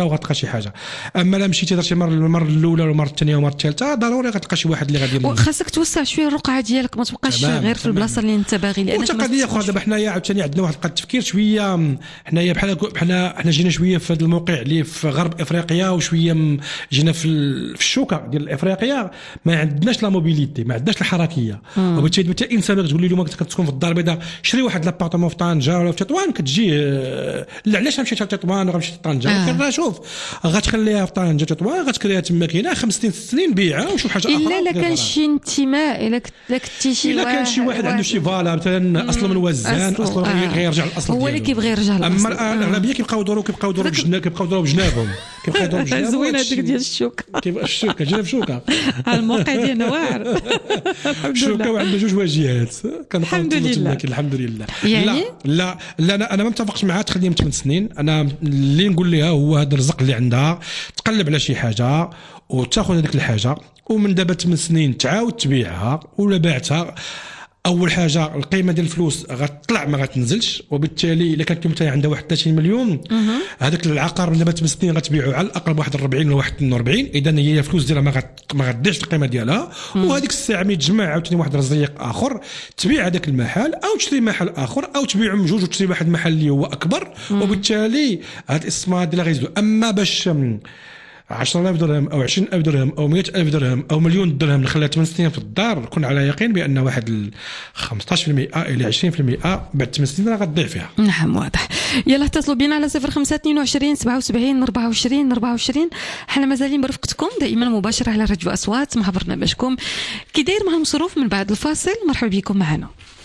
وغتلقى شي حاجه. اما لا مشيتي درتي المره المره الاولى والمره الثانيه والمره الثالثه ضروري غتلقى شي واحد اللي غادي وخاصك توسع شويه الرقعه ديالك ما تبقاش غير في البلاصه اللي انت باغي. لان قضيه اخرى دابا حنايا عاوتاني عندنا واحد التفكير شويه حنايا بحال بحال حنا جينا شويه في هذا الموقع اللي في غرب افريقيا وشويه جينا في في الشوكه ديال افريقيا ما عندناش لا موبيليتي ما عندناش الحركيه. وبالتالي انت انسان تقول لي اليوم كتسكن في الدار البيضاء شري واحد لابارتمون في طنجه ولا في تطوان كتجي لا علاش غنمشي لتطوان غنمشي لطنجه آه. شوف غتخليها في طنجه تطوان غتكريها تما كاينه خمس سنين ست سنين بيعها وشوف حاجه اخرى. الا لا كان شي انتماء الا كنتي شي الا كان شي واحد عنده شي فالا مثلا اصلا من وزان اصلا آه. غيرجع للاصل هو اللي كيبغي يرجع للاصل. اما الاغلبيه كيبقاو يدوروا كيبقاو يدوروا بجنا كيبقاو يدوروا بجنابهم كيبقاو يدوروا بجنابهم. زوين هذيك ديال الشوكه كيف الشوكه جناب شوكه على الموقع ديالنا واعر الشوكه وعندنا جوج واجهات الحمد لله الحمد لله. يعني لا لا لا انا ما متفقش معها تخليهم ثمان سنين. انا اللي نقول لها هو هذا الرزق اللي عندها تقلب على شي حاجه وتاخذ هذيك الحاجه ومن دابا ثمان سنين تعاود تبيعها ولا بعتها. اول حاجه القيمه ديال الفلوس غتطلع ما غتنزلش وبالتالي الا كانت مثلا عندها واحد ثلاثين مليون هذاك العقار من دابا ثمان سنين غتبيعوا على الاقل بواحد أربعين ولا واحد اثنين وأربعين. اذا هي الفلوس ديالها ما غت ما غتضيعش القيمه ديالها. وهذيك الساعه ملي تجمع عاوتاني واحد الرزيق اخر تبيع هذاك المحل او تشري محل اخر او تبيعهم جوج وتشري واحد محل اللي هو اكبر. وبالتالي هذا الاستثمار ديالها غيزيدو. اما باش عشرة آلاف درهم او عشرين ألف درهم او مئة ألف درهم او مليون درهم نخليها ثمان سنين في الدار كون على يقين بان واحد خمسطاش بالمئة الى عشرين بالمئة بعد ثمان سنين راه غتضيع فيها. نعم واضح. يلا اتصلوا بنا على صفر خمسة اثنين وعشرين سبعة وسبعين أربعة وعشرين أربعة وعشرين. حنا مازالين برفقتكم دائما مباشره على راديو اصوات مع برنامجكم كي داير مع المصروف. من بعد الفاصل مرحبا بكم معنا.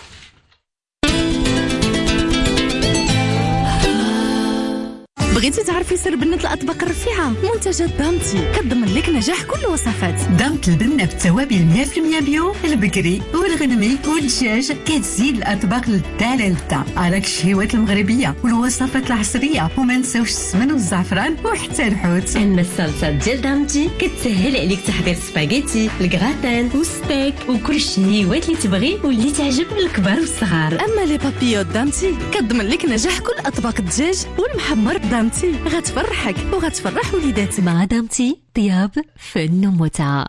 بغيتي تعرفي سر بنة الأطباق الرفيعة؟ منتجات دامتي كتضمن لك نجاح كل الوصفات. دامت البنة بالتوابل مية بالمية بيو، البقري والغنمي والدجاج كتزيد الأطباق للتا للتا على الشهيوات المغربية والوصفات العصرية. وما نساوش السمن والزعفران وحتى الحوت. أما الصلصة ديال دامتي كتسهل عليك تحضير سباغيتي الكغاتان والستيك وكل الشهيوات اللي تبغي واللي تعجب الكبار والصغار. أما لي بابيوت دامتي كتضمن لك نجاح كل أطباق الدجاج والمحمر دامتي غتفرحك وغتفرح وليداتك. مع دامتي طياب فن ومتعة.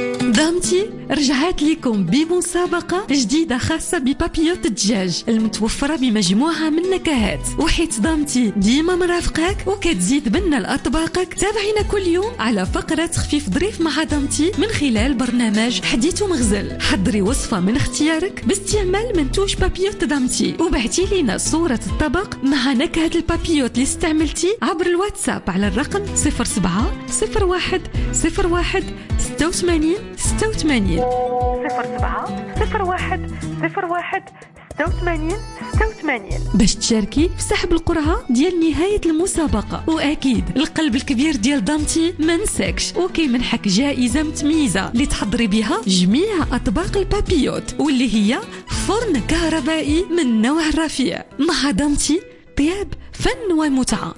دامتي رجعت لكم بمسابقة جديدة خاصة ببابيوت الدجاج المتوفرة بمجموعة من نكهات. وحيت دامتي ديما مرافقاك وكتزيد بنا لأطباقك. تابعينا كل يوم على فقرة خفيف ظريف مع دامتي من خلال برنامج حديث ومغزل. حضري وصفة من اختيارك باستعمال منتوج بابيوت دامتي وبعتي لنا صورة الطبق مع نكهة البابيوت اللي استعملتي عبر الواتساب على الرقم صفر سبعة صفر واحد صفر واحد ستة وثمانين ستة وثمانين صفر سبعة صفر واحد صفر واحد ستة وثمانين ستة وثمانين باش تشاركي في سحب القرعة ديال نهاية المسابقة. وأكيد القلب الكبير ديال دامتي ما نساكش وكيمنحك جائزة متميزة اللي تحضري بها جميع أطباق البابيوت واللي هي فرن كهربائي من نوع رفيع. مع دامتي طياب فن ومتعة.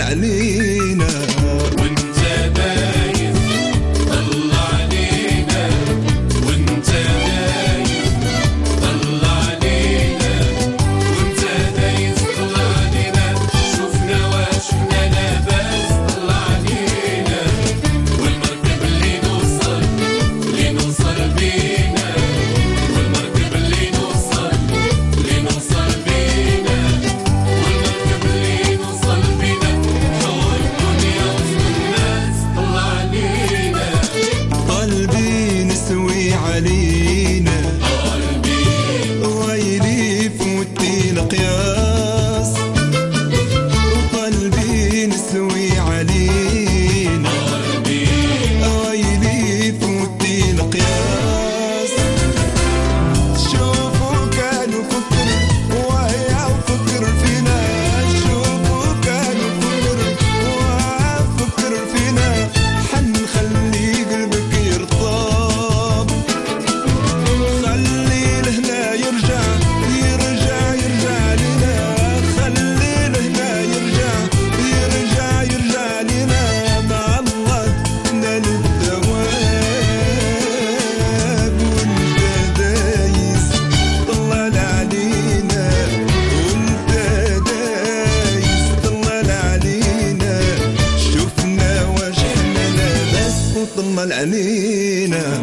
علينا وانت دايس طلع علينا وطلع علينا.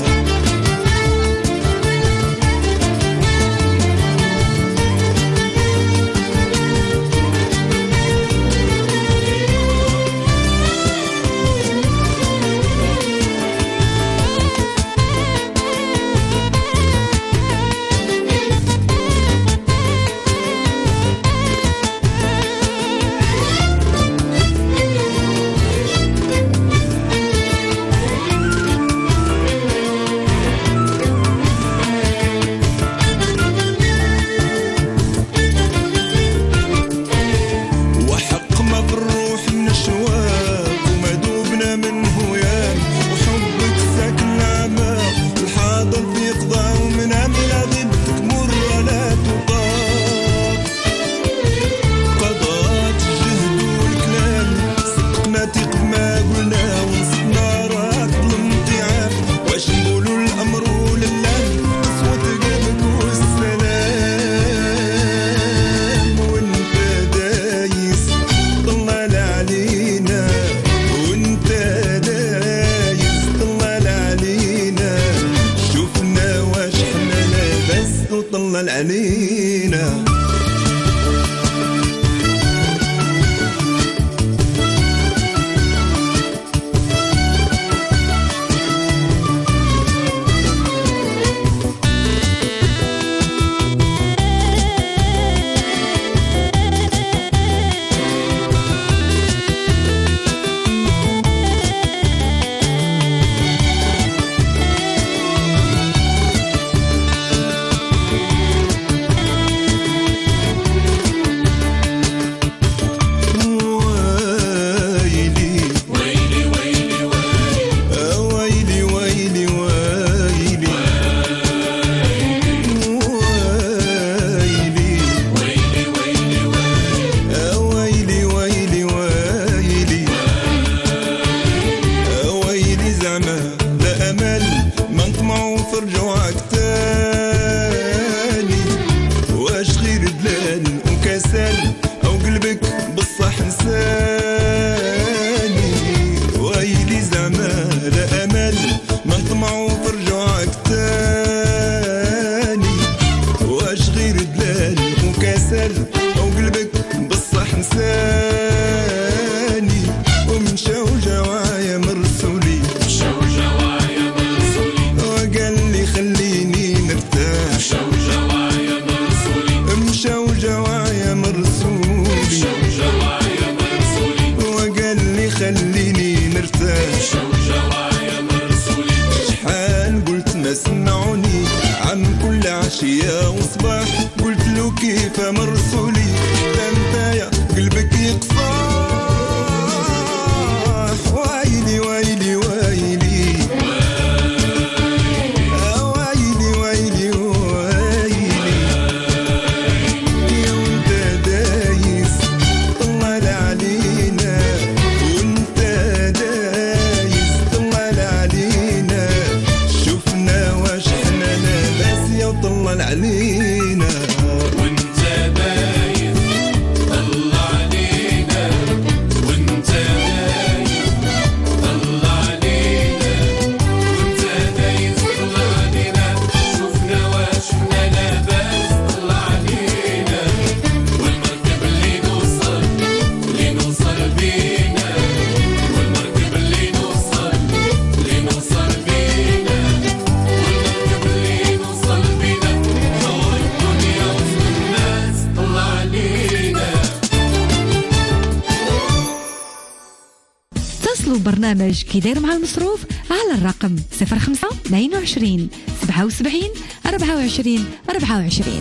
برنامج كيداير مع المصروف على الرقم صفر خمسة اثنين وعشرين سبعة وسبعين أربعة وعشرين أربعة وعشرين.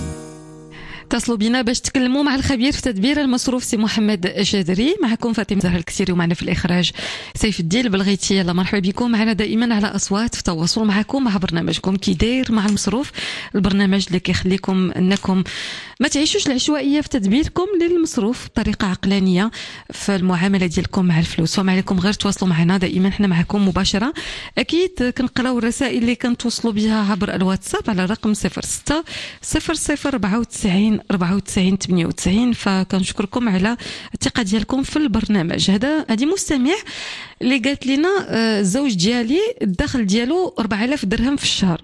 اتصلوا بنا باش تكلموا مع الخبير في تدبير المصروف سي محمد جدري. معكم فاطمه زهر الكسيري ومعنا في الاخراج سيف الدين البلغيتي. يلا مرحبا بكم معنا دائما على اصوات في تواصل معكم مع برنامجكم كي داير مع المصروف، البرنامج اللي كيخليكم انكم ما تعيشوش العشوائيه في تدبيركم للمصروف بطريقه عقلانيه في المعامله ديالكم مع الفلوس. وما عليكم غير تواصلوا معنا، دائما حنا معكم مباشره. اكيد كنقراو الرسائل اللي كنتوصلوا بها عبر الواتساب على رقم صفر ستة صفر صفر أربعة وتسعين وتسعين أربعة وتسعين ثمانية وتسعين. فكنشكركم على الثقه ديالكم في البرنامج هذا. هذه مستمع اللي قالت لنا الزوج ديالي الدخل ديالو أربعة آلاف درهم في الشهر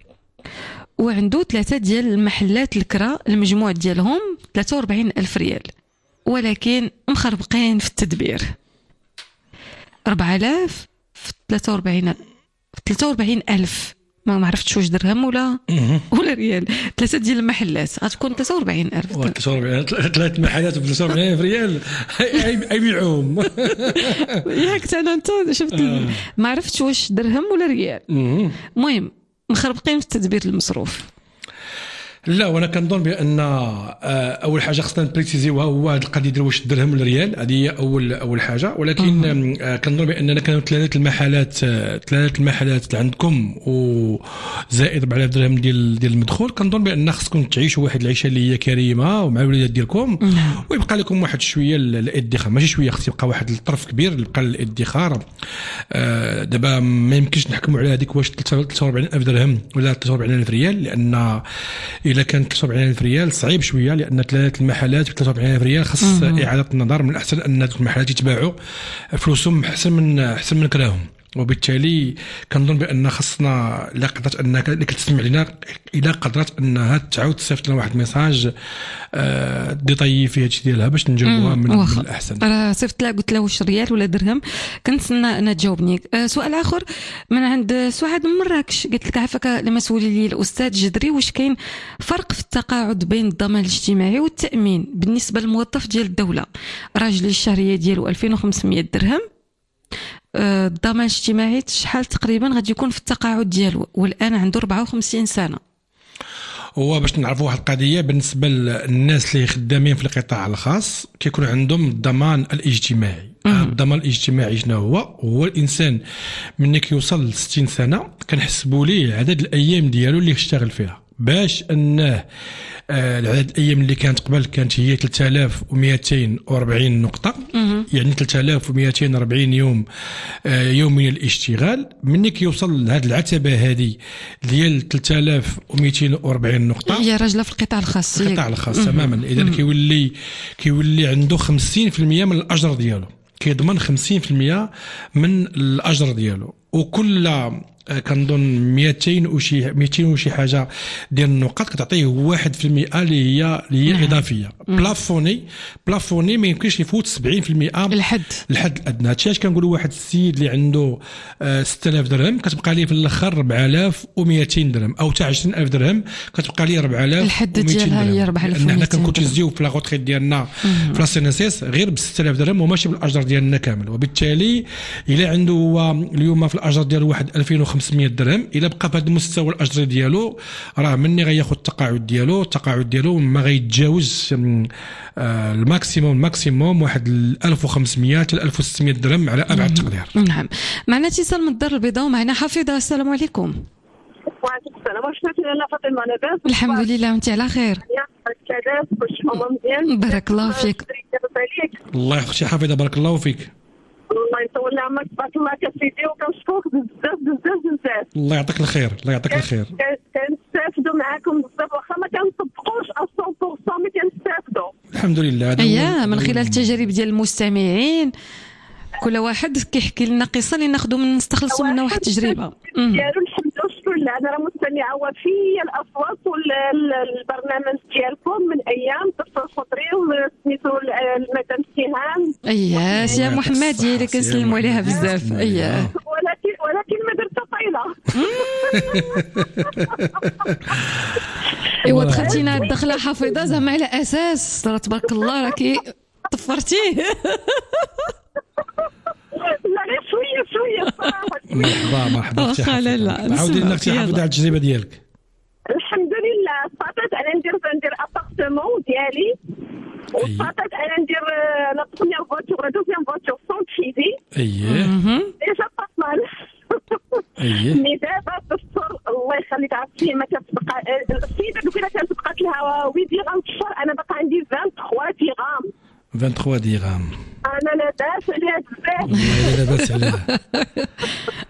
وعنده ثلاثه ديال المحلات الكرا المجموع ديالهم ثلاثة وأربعين ألف ريال ولكن مخربقين في التدبير. أربعة آلاف في ثلاثة وأربعين ثلاثة وأربعين ألف ما عرفتش واش درهم ولا ولا ريال. ثلاثه ديال المحلات غتكون ثلاثة وأربعين ألف. ثلاثة وأربعين ثلاث محلات ب ثلاثة وأربعين ألف ريال يبيعوهم ياك انا انت شفتي ما عرفتش واش درهم ولا ريال. المهم مخربقين في التدبير المصروف. لا وانا كنظن بان اول حاجه خصنا نبريسيزيوها هو هذه القضيه ديال واش الدرهم والريال. هذه هي اول اول حاجه. ولكن كنظن باننا كانوا ثلاثه المحلات ثلاثه المحلات اللي عندكم وزائد أربعة آلاف درهم ديال ديال المدخول. كنظن بان خصكم تعيشوا واحد العيشه اللي هي كريمه ومع الوليدات ديالكم ويبقى لكم واحد شويه الادخار. ماشي شويه، خص يبقى واحد الطرف كبير اللي يبقى الادخار. دابا ما يمكنش نحكموا على هذيك واش ثلاثة وأربعين ألف درهم ولا ثلاثة وأربعين ألف ريال، لان إذا كانت ثلاثة وأربعين ألف ريال صعيب شويه، لان ثلاثه المحلات ب ثلاثة وأربعين ألف ريال خص اعاده النظر. من الاحسن ان هذوك المحلات يتباعوا فلوسهم احسن من احسن من كراهم. وبالتالي كنظن بان خصنا الا قدرت انك اللي كتسمع لنا الا قدرت انها تعاود تصيفط لنا واحد الميساج آه ديطايي فيه هادشي ديالها باش نجاوبوها من, من الاحسن. راه صيفط لها قلت لها واش ريال ولا درهم، كنتسنى انا تجاوبني. آه سؤال اخر من عند سعاد من مراكش، قلت لك عافاك لما سولي لي الاستاذ جدري واش كاين فرق في التقاعد بين الضمان الاجتماعي والتامين بالنسبه للموظف ديال الدوله. راجلي الشهريه ديالو ألفين وخمسمية درهم، الضمان الاجتماعي شحال تقريبا غادي يكون في التقاعد ديالو والان عنده أربعة وخمسين سنه. هو باش نعرفوا واحد القضيه بالنسبه للناس اللي خدامين في القطاع الخاص كيكون عندهم الضمان الاجتماعي. الضمان الاجتماعي شنو هو؟ هو الانسان ملي كيوصل ل ستين سنه كنحسبوا ليه عدد الايام ديالو اللي اشتغل فيها، باش انه آه العدد الايام اللي كانت قبل كانت هي ثلاثة آلاف ومئتين وأربعين نقطه، يعني ثلاثة آلاف ومئتين وأربعين يوم آه يوم من الاشتغال. مني كيوصل لهذه العتبه هذه ديال ثلاثة آلاف ومئتين وأربعين نقطه هي راجله في القطاع الخاص. القطاع الخاص تماما. اذا كيولي كيولي عنده خمسين بالمئة من الاجر ديالو، كيضمن خمسين بالمئة من الاجر ديالو. وكل كنظن مئتين وشي مئتين وشي حاجه ديال النقاط كتعطيه واحد بالمئة اللي هي اللي هي اضافيه بلافوني. بلافوني ما يمكنش يفوت سبعين بالمئة الحد الحد الادنى. هادشي علاش كنقولوا واحد السيد اللي عنده ستة آلاف درهم كتبقى ليه في الاخر أربعة آلاف ومئتين درهم، او حتى عشرين ألف درهم كتبقى ليه أربعة آلاف الحد ديالها هي أربعة آلاف ومئتين. حنا كنكوتيزيو في لاغوتريت ديالنا في لاسينيسيس غير ب ستة آلاف درهم وماشي بالاجر ديالنا كامل. وبالتالي الا عنده هو اليوم في الاجر ديالو واحد ألفين وخمسمية درهم، الا بقى في هذا المستوى الاجر ديالو راه مني غياخذ التقاعد ديالو التقاعد ديالو ما غيتجاوز آه الماكسيموم الماكسيموم واحد ألف وخمسمية حتى ألف وستمية درهم على ابعد تقدير. نعم. معنا اتصال من الدار البيضاء ومعنا حفيظه. السلام عليكم. وعليكم السلام. واش انا فاطمه لاباس؟ الحمد لله وانت على خير؟ لاباس واش امم مزيان؟ بارك الله فيك. الله يحفظك يا حفيظه بارك الله فيك. الله يطول عمرك تبارك الله كسيدي وكنشكرك بزاف بزاف بزاف. الله يعطيك الخير الله يعطيك الخير. كنستافدوا معاكم بزاف واخا ما كنطبقوش مية بالمية مي كنستافدوا الحمد لله. اييه من خلال التجارب ديال المستمعين كل واحد كيحكي لنا قصه اللي ناخذوا من نستخلصوا منها واحد التجربه ديالو. الحمد لله انا راه مستمعه وفيه الاصوات والبرنامج ديالكم من ايام طفل خضري وسميتو المدام سهام. اييه سي محمدي اللي كنسلموا عليها بزاف. اييه ولكن ولكن ما درت طايله. ايوا دخلتينا الدخله حفيظه زعما على اساس راه تبارك الله راكي طفرتيه. لا غير شويه شويه صراحه. مرحبا مرحبا اختي حفيظه. لا عاودي لنا اختي حفيظه على التجربه ديالك. الحمد لله صافات انا ندير ندير ابارتمون ديالي وصافات انا ندير لا بروميير فواتور لا دوزيام فواتور سون كريدي. اييه ديجا باطمان. اييه مي دابا الدستور الله يخليك عرفتي ما كتبقى السيده دوك الا كانت بقات لها ثمانية درهم في الشهر انا باقا عندي ثلاثة وعشرين درهم. ثلاثة وعشرين درهم انا لاباس عليها بزاف. والله لاباس عليها.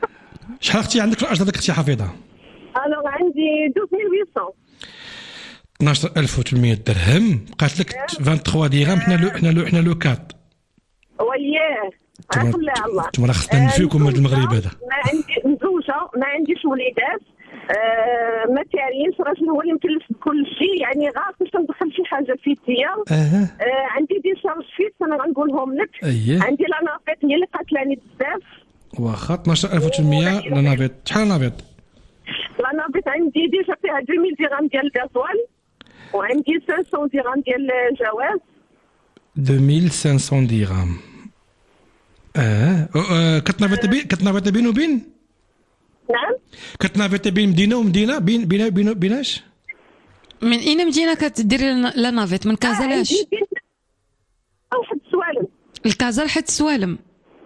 شحال اختي عندك في الاجر ديالك اختي حفيظه؟ الوغ عندي اثناش ألف وثمانمية. اثناش ألف وثمانمائة درهم. قالت لك ثلاثة وعشرين درهم. حنا لو حنا لو حنا لو كات وياه عقل الله. انتم راه خصنا نفيكم هذا المغرب هذا. ما عندي مزوجه، ما عنديش وليدات، آه ما كاينش راجل هو اللي مكلف بكل شيء، يعني غير باش ندخل شي حاجه فيتيه. أه. آه عندي دي شارج فيت انا غنقولهم لك. أيه. عندي لا نافيت هي اللي قاتلاني بزاف. واخا اثناش ألف وثمانمائة لا نافيت. شحال نافيت؟ لا نافيت عندي ديجا فيها ألفين درهم ديال الغازوال، وعندي خمسمائة درهم ديال الجواز. ألفين وخمسمائة درهم. اه, آه. كتنافيت بين كتنافيت بين وبين؟ نعم كتنافيت بين مدينه ومدينه بين بين بين بيناش؟ من اين مدينه كتديري لا نافيت؟ من كازا لاش؟ لحد السوالم. الكازا لحد السوالم.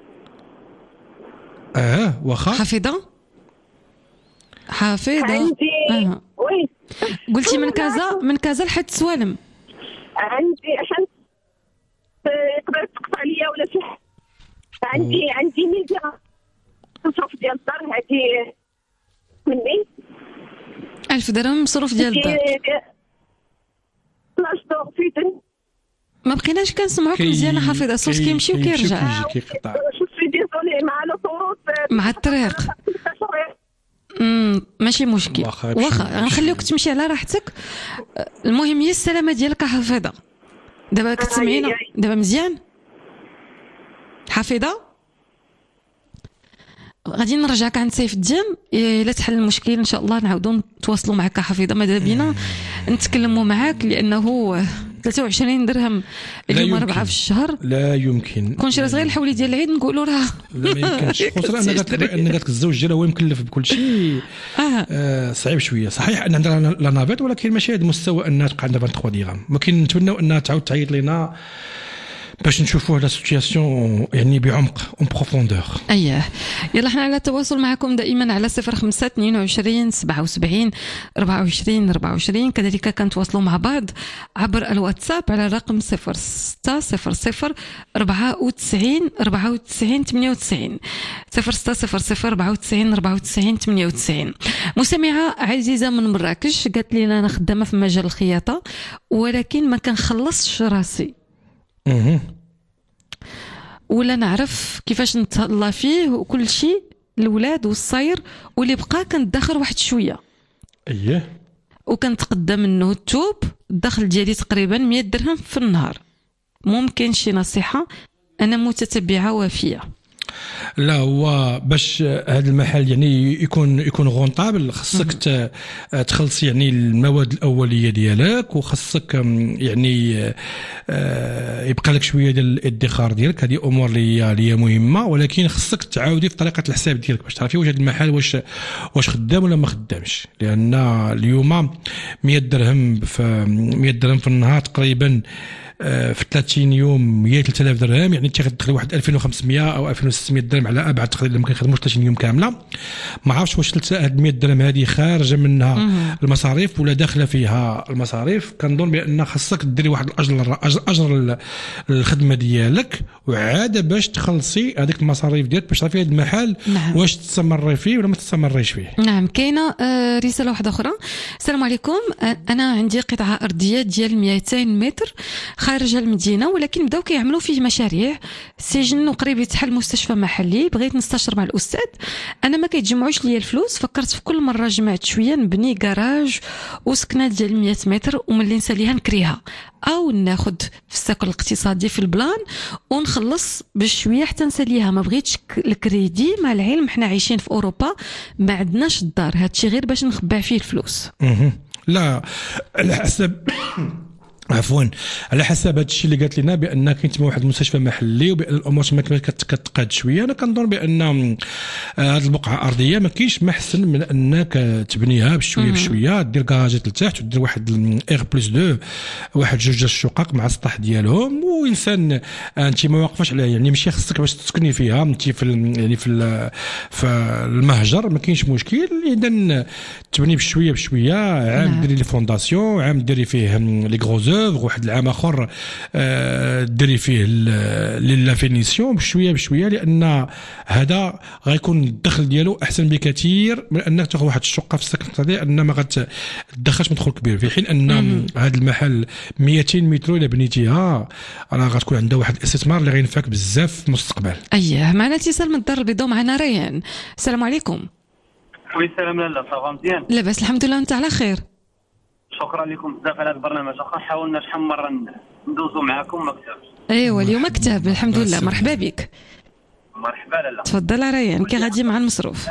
اه واخا. حافظه حافظه عندي آه. وي قلتي من كازا من كازا لحد السوالم. عندي عشان يقدر تقطع ليا ولا شي حاجه. عندي عندي مية درهم مصروف ديال الدار هادي مني. ألف درهم مصروف ديال الدار. لاش دور فيتن. ما بقيناش كنسمعوك مزيان حافظه، الصوت كيمشي وكيرجع. شو سي ديزولي مع لوطوروت مع الطريق. امم ماشي مشكل، واخا غنخليوك تمشي على راحتك. المهم هي السلامه ديالك حافظه. دابا كتسمعينا دابا مزيان حافظه؟ غادي نرجعك عند سيف الدين الا تحل المشكل ان شاء الله نعاودوا نتواصلوا معك حافظه. ماذا بينا نتكلموا معاك لانه ثلاثة وعشرين درهم اليوم أربعة في الشهر لا يمكن. كون شي صغير الحولي ديال العيد نقولوا راه لا ما يمكنش. خصوصا ان قالت ان قالت الزوج ديالها هو مكلف بكل شيء. آه. آه صعيب شويه. صحيح ان عندنا لا نافيت ولكن ماشي هذا المستوى انها تبقى عندنا ثلاثة وعشرين درهم. ممكن نتمنوا انها تعاود تعيط لنا باش نشوفوا لا سيتوياسيون يعني بعمق اون بروفوندور. اييه يلا حنا على التواصل معكم دائما على صفر خمسة اثنين وعشرين سبعة وسبعين أربعة وعشرين أربعة وعشرين. كذلك كنتواصلوا مع بعض عبر الواتساب على رقم صفر ستة صفر صفر أربعة وتسعين أربعة وتسعين ثمانية وتسعين صفر ستة صفر صفر أربعة وتسعين أربعة وتسعين ثمانية وتسعين. مستمعة عزيزة من مراكش قالت لي أنا خدامة في مجال الخياطة ولكن ما كنخلصش راسي ولا نعرف كيفاش نتهلا فيه وكل شيء الولاد والصاير واللي بقى كندخر واحد شويه. اييه وكنتقدى منه التوب. الدخل ديالي تقريبا مية درهم في النهار. ممكن شي نصيحه؟ انا متتبعه وافيه. لا هو باش هذا المحل يعني يكون يكون غونطابل خصك تخلص يعني المواد الاوليه ديالك وخصك يعني يبقى لك شويه ديال الادخار ديالك. هذه امور اللي هي مهمه ولكن خصك تعاودي في طريقه الحساب ديالك باش تعرفي واش هذا المحل واش واش خدام ولا ما خدامش. لان اليوم مية درهم في مية درهم في النهار تقريبا في ثلاثين يوم هي ثلاثة آلاف درهم. يعني انت غتدخل واحد ألفين وخمسمائة او ألفين وستمائة درهم على ابعد تقدير ما كيخدموش ثلاثين يوم كامله. ما عرفتش واش هاد مية درهم هذه خارجه منها المصاريف ولا داخله فيها المصاريف. كنظن بان خاصك ديري واحد الاجر اجر, أجر الخدمه ديالك وعاد باش تخلصي هذيك المصاريف ديالك باش تعرفي هذا المحل. نعم. واش تستمري فيه ولا ما تستمريش فيه. نعم. كاينه رساله واحده اخرى. السلام عليكم انا عندي قطعه ارضيه ديال مئتين متر خارج المدينه ولكن بداو كيعملوا فيه مشاريع سجن وقريب يتحل مستشفى محلي. بغيت نستشر مع الاستاذ. انا ما كيتجمعوش ليا الفلوس. فكرت في كل مره جمعت شويه نبني كراج وسكنه ديال مية متر وملي نساليها نكريها او ناخذ في الساكن الاقتصادي في البلان ونخلص بشويه حتى نساليها. ما بغيتش الكريدي مع العلم حنا عايشين في اوروبا ما عندناش الدار. هادشي غير باش نخبع فيه الفلوس. لا على حسب عفوا على حسب هذا الشيء اللي قالت لنا بان كاين تما واحد المستشفى محلي وبان الامور تما كتقاد شويه. انا كنظن بان هذه البقعه ارضيه ما كاينش ما احسن من انك تبنيها بشويه بشويه دير كراجات لتحت ودير واحد اير بلس دو واحد جوج الشقق مع السطح ديالهم وانسان انت ما واقفاش على يعني ماشي خصك باش تسكني فيها انت في يعني في في المهجر ما كاينش مشكل. اذا تبني بشويه بشويه عام ديري لي فونداسيون عام ديري فيه لي غروزور دوفغ، واحد العام اخر ديري فيه لا فينيسيون بشويه بشويه، لان هذا غيكون الدخل ديالو احسن بكثير من انك تاخذ واحد الشقه في السكن الاقتصادي، ان ما غتدخلش مدخول كبير، في حين ان هذا المحل مئتين متر الا بنيتيها راه غتكون عندها واحد الاستثمار اللي غينفعك بزاف في المستقبل. اييه، معنا اتصال من الدار البيضاء، معنا ريان. السلام عليكم. وي السلام لاله، صافا مزيان؟ لاباس الحمد لله، انت على خير؟ شكرا لكم بزاف على هذا البرنامج، واخا حاولنا شحال مره ندوزو معاكم ما كتبش. ايوا اليوم كتاب الحمد لله، مرحبا بك. مرحبا لاله. تفضل ريان، كي غادي مع المصروف؟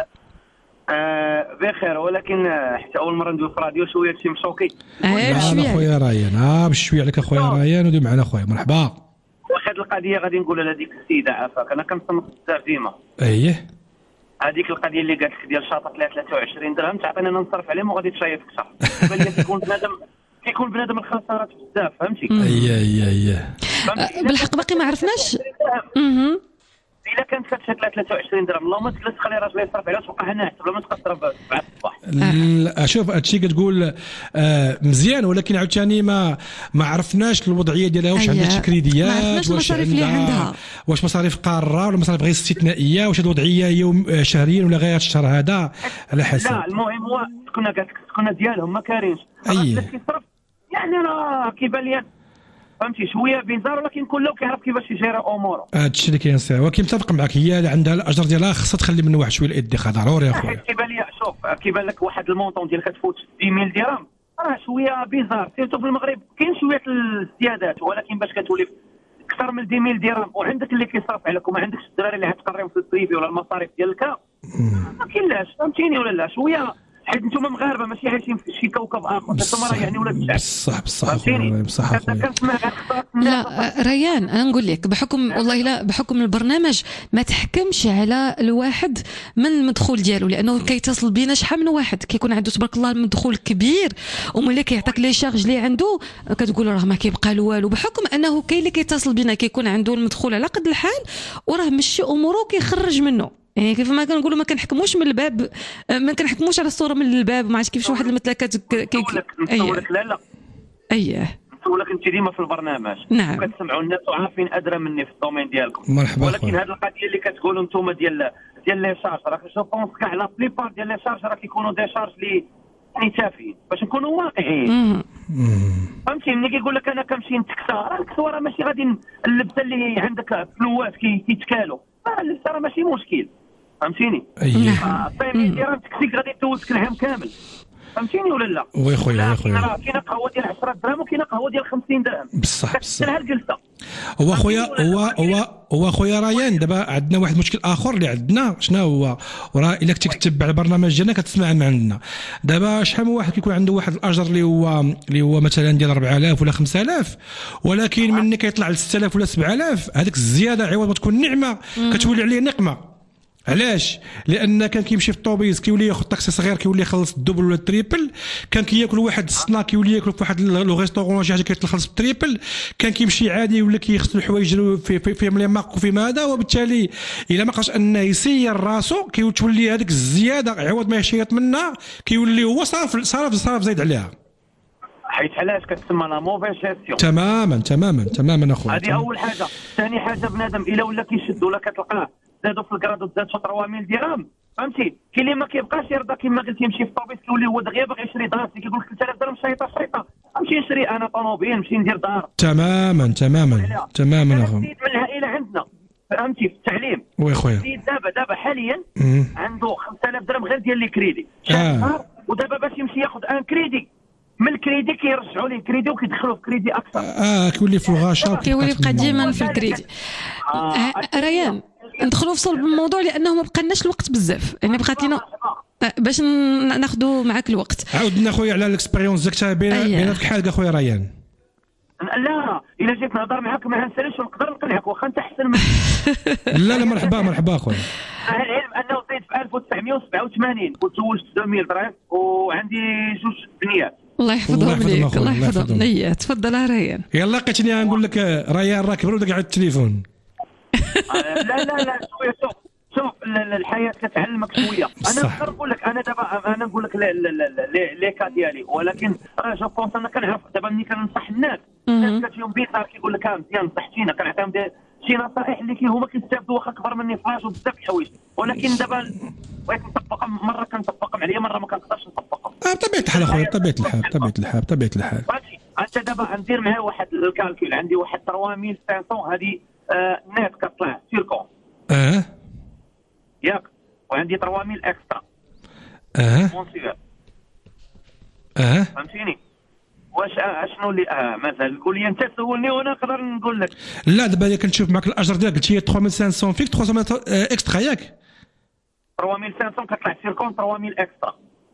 آه بخير، ولكن حتى اول مره ندوي في راديو شويه شي مشوكي. اه بشويه خويا ريان، اه بشويه عليك اخويا ريان، ودوي معنا خويا. مرحبا. واحد القضيه غادي نقولها لهذيك السيده عافاك، انا كنصنف بزاف ديما. اييه هذيك القضيه اللي قالت لك ديال شاطر ثلاثة وعشرين درهم تعطيني انا نصرف عليهم وغادي تشايف اكثر. بان لي كيكون بنادم كيكون بنادم الخسارات بزاف، فهمتي؟ اييه اييه اييه بالحق باقي ما عرفناش. اها الا كانت فاتشه ثلاثة وعشرين درهم اللهم تجلس تخلي راجل يصرف عليها تبقى هنا حتى بلا ما تقدر تضرب سبعة الصباح. شوف هادشي كتقول آه مزيان، ولكن عاوتاني ما ما عرفناش الوضعيه ديالها، واش عندها شي كريديات، واش عندها واش مصاريف قاره ولا مصاريف غير استثنائيه، واش الوضعيه يوم شهريا ولا غير الشهر هذا على حسب. لا المهم هو كنا قالت كنا ديالهم ما كارينش اييه كيصرف، يعني راه كيبان لي فهمتي شويه بيزار، ولكن كله كيعرف كيفاش يجير اموره. هادشي اللي كينصح، ولكن متفق معك، هي اللي عندها الاجر ديالها خصها تخلي منه واحد شويه الادخار ضروري يا خويا. كيبان لي شوف كيبان لك واحد المونطون ديال كتفوت عشرين ألف درهم راه شويه بيزار، سيرتو في المغرب كاين شويه الزيادات، ولكن باش كتولي اكثر من عشرين ألف درهم وعندك اللي كيصرف عليك وما عندكش الدراري اللي غتقريهم في البريفي ولا المصاريف ديالك ما كاينلاش، فهمتيني ولا لا؟ شويه حيت نتوما مغاربه ماشي عايشين في شي كوكب اخر، نتوما راه يعني ولاد الشعب. بصح بصح بصح لا ريان، انا نقول لك بحكم والله لا بحكم البرنامج ما تحكمش على الواحد من المدخول ديالو، لانه كيتصل بينا شحال من واحد كيكون عنده تبارك الله المدخول كبير، وملي كيعطيك لي شارج اللي عنده كتقول راه ما كيبقى له والو، بحكم انه كاين اللي كيتصل بينا كيكون عنده المدخول على قد الحال وراه ماشي اموره كيخرج منه. يعني كيف ما كنقولوا ما كنحكموش من الباب، ما كنحكموش على الصوره من الباب، ما عرفتش كيفاش واحد المثله كت نسولك لا لا اييه نسولك انت ديما في البرنامج نعم كتسمعوا الناس وعارفين ادرى مني في الدومين ديالكم، مرحبا. ولكن هذه القضيه اللي كتقولوا انتم ديال ديال لي شارج راه جو بونس كاع لا بليبار ديال لي شارج راه كيكونوا دي شارج لي يعني تافهين باش نكونوا واقعيين. فهمتي ملي كيقول لك انا كنمشي نتكسى، راه الكسوه راه ماشي غادي اللبسه اللي عندك فلوات كيتكالوا، راه اللبسه راه ماشي مشكل، فهمتيني؟ اييه فهمتي راه تكسيك غادي تدوزك العام كامل، فهمتيني ولا لا؟ وي خويا وي خويا راه كاينه قهوه ديال عشرة دراهم وكاينه قهوه ديال خمسين درهم بصح بصح كتسالها الجلسه. هو خويا هو هو هو خويا ريان، دابا عندنا واحد المشكل اخر اللي عندنا شنو هو، وراه الا كنتي كتتبع البرنامج ديالنا كتسمع من عندنا دابا شحال من واحد كيكون عنده واحد الاجر اللي هو اللي هو مثلا ديال أربعة آلاف ولا خمسة آلاف، ولكن مني كيطلع ل ستة آلاف ولا سبعة آلاف، هذيك الزياده عوض ما تكون نعمه كتولي عليه نقمه. علاش؟ لان كان كيمشي في الطوبيس كيولي ياخذ طاكسي صغير كيولي يخلص الدوبل ولا التريبل، كان كياكل واحد السناك كيولي ياكل في واحد لو ريستورون شي حاجه كيخلص بالتريبل، كان كيمشي عادي ولا كيغسل الحوايج في في في مليماق وفي هذا، وبالتالي الا ما قاش انه يسير راسو كيتولي هذيك الزياده عوض ما يشيط منها كيولي هو صرف صرف صرف زايد عليها، حيت علاش كتسمى لا موفيس جيستيون. تماما تماما تماما اخويا. هذه اول حاجه. ثاني حاجه بنادم الا ولا كيشد ولا كتلقاه زادوا في الكرادو زاد ثلاثة آلاف درهم، فهمتي؟ كاين اللي ما كيبقاش يرضى كما قلتي يمشي في الطوبيس كيولي هو دغيا باغي يشري دار، كيقول لك ثلاثة آلاف درهم شيطه شيطه، نمشي نشري انا طوموبيل نمشي ندير دار. تماما تماما تماما اخويا. زيد من العائله عندنا فهمتي في التعليم. وي خويا. زيد دابا دابا حاليا عنده خمسة آلاف درهم غير ديال لي كريدي. آه. ودابا باش يمشي ياخذ ان كريدي من الكريدي كيرجعوا ليه كريدي وكيدخلوا في كريدي اكثر. اه كيولي في الغاشا كيولي يبقى ديما في الكريدي. آه. ريان ندخلوا في صلب الموضوع لانه ما بقالناش الوقت بزاف، يعني بقات لنا باش ناخذوا معك الوقت. عاودنا خويا على الاكسبيريونس ديالك بيناتك حالك اخويا ريان. لا الا جيت نهضر معاك ما نسالش ونقدر نقنعك واخا انت احسن مني. لا لا مرحبا مرحبا اخويا. العلم انه زيد في ألف وتسعمائة وسبعة وثمانين وتزوجت ألفين درهم وعندي جوج بنيات. الله يحفظهم ليك الله يحفظهم. اي تفضل ريان. يلا لقيتني نقول لك ريان راه كبر ولا قاعد التليفون. لا لا لا شويه شوف شوف الحياه كتعلمك شويه. انا نقدر نقول لك انا دابا انا نقول لك لي كا ديالي، ولكن راه جو بونس انا كنعرف دابا ملي كننصح الناس الناس كتجيهم بيزار كيقول لك ها مزيان نصحتينا، كنعطيهم شي نصائح اللي هما كيستافدوا واخا كبر مني فاش وبزاف الحوايج، ولكن دابا بغيت نطبقهم مره كنطبقهم عليا مره ما كنقدرش نطبقهم. اه بطبيعه الحال اخويا، بطبيعه الحال بطبيعه الحال بطبيعه الحال. انت دابا غندير معاه واحد الكالكول، عندي واحد ثلاثة آلاف وخمسمية هذه آه نت كطلع سيركون اه ياك، وعندي ثلاثة آلاف اكسترا اه مونسيور اه فهمتيني. واش اشنو اللي اه مثلا قول لي انت سولني وانا نقدر نقول لك. لا دابا كنشوف معك الاجر ديالك قلت هي ثلاثة آلاف وخمسمية فيك ثلاثمية اكسترا ياك. ثلاثة آلاف وخمسمية كطلع سيركون ثلاثة آلاف اكسترا.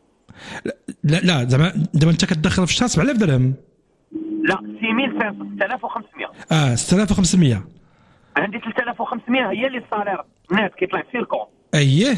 لا لا زعما دابا انت كتدخل في الشهر سبعة آلاف درهم. لا ستة آلاف وخمسمية. اه ستة آلاف وخمسمية. عندي ثلاثة آلاف وخمسمية هي اللي الصالير نت كيطلع سيركون. اييه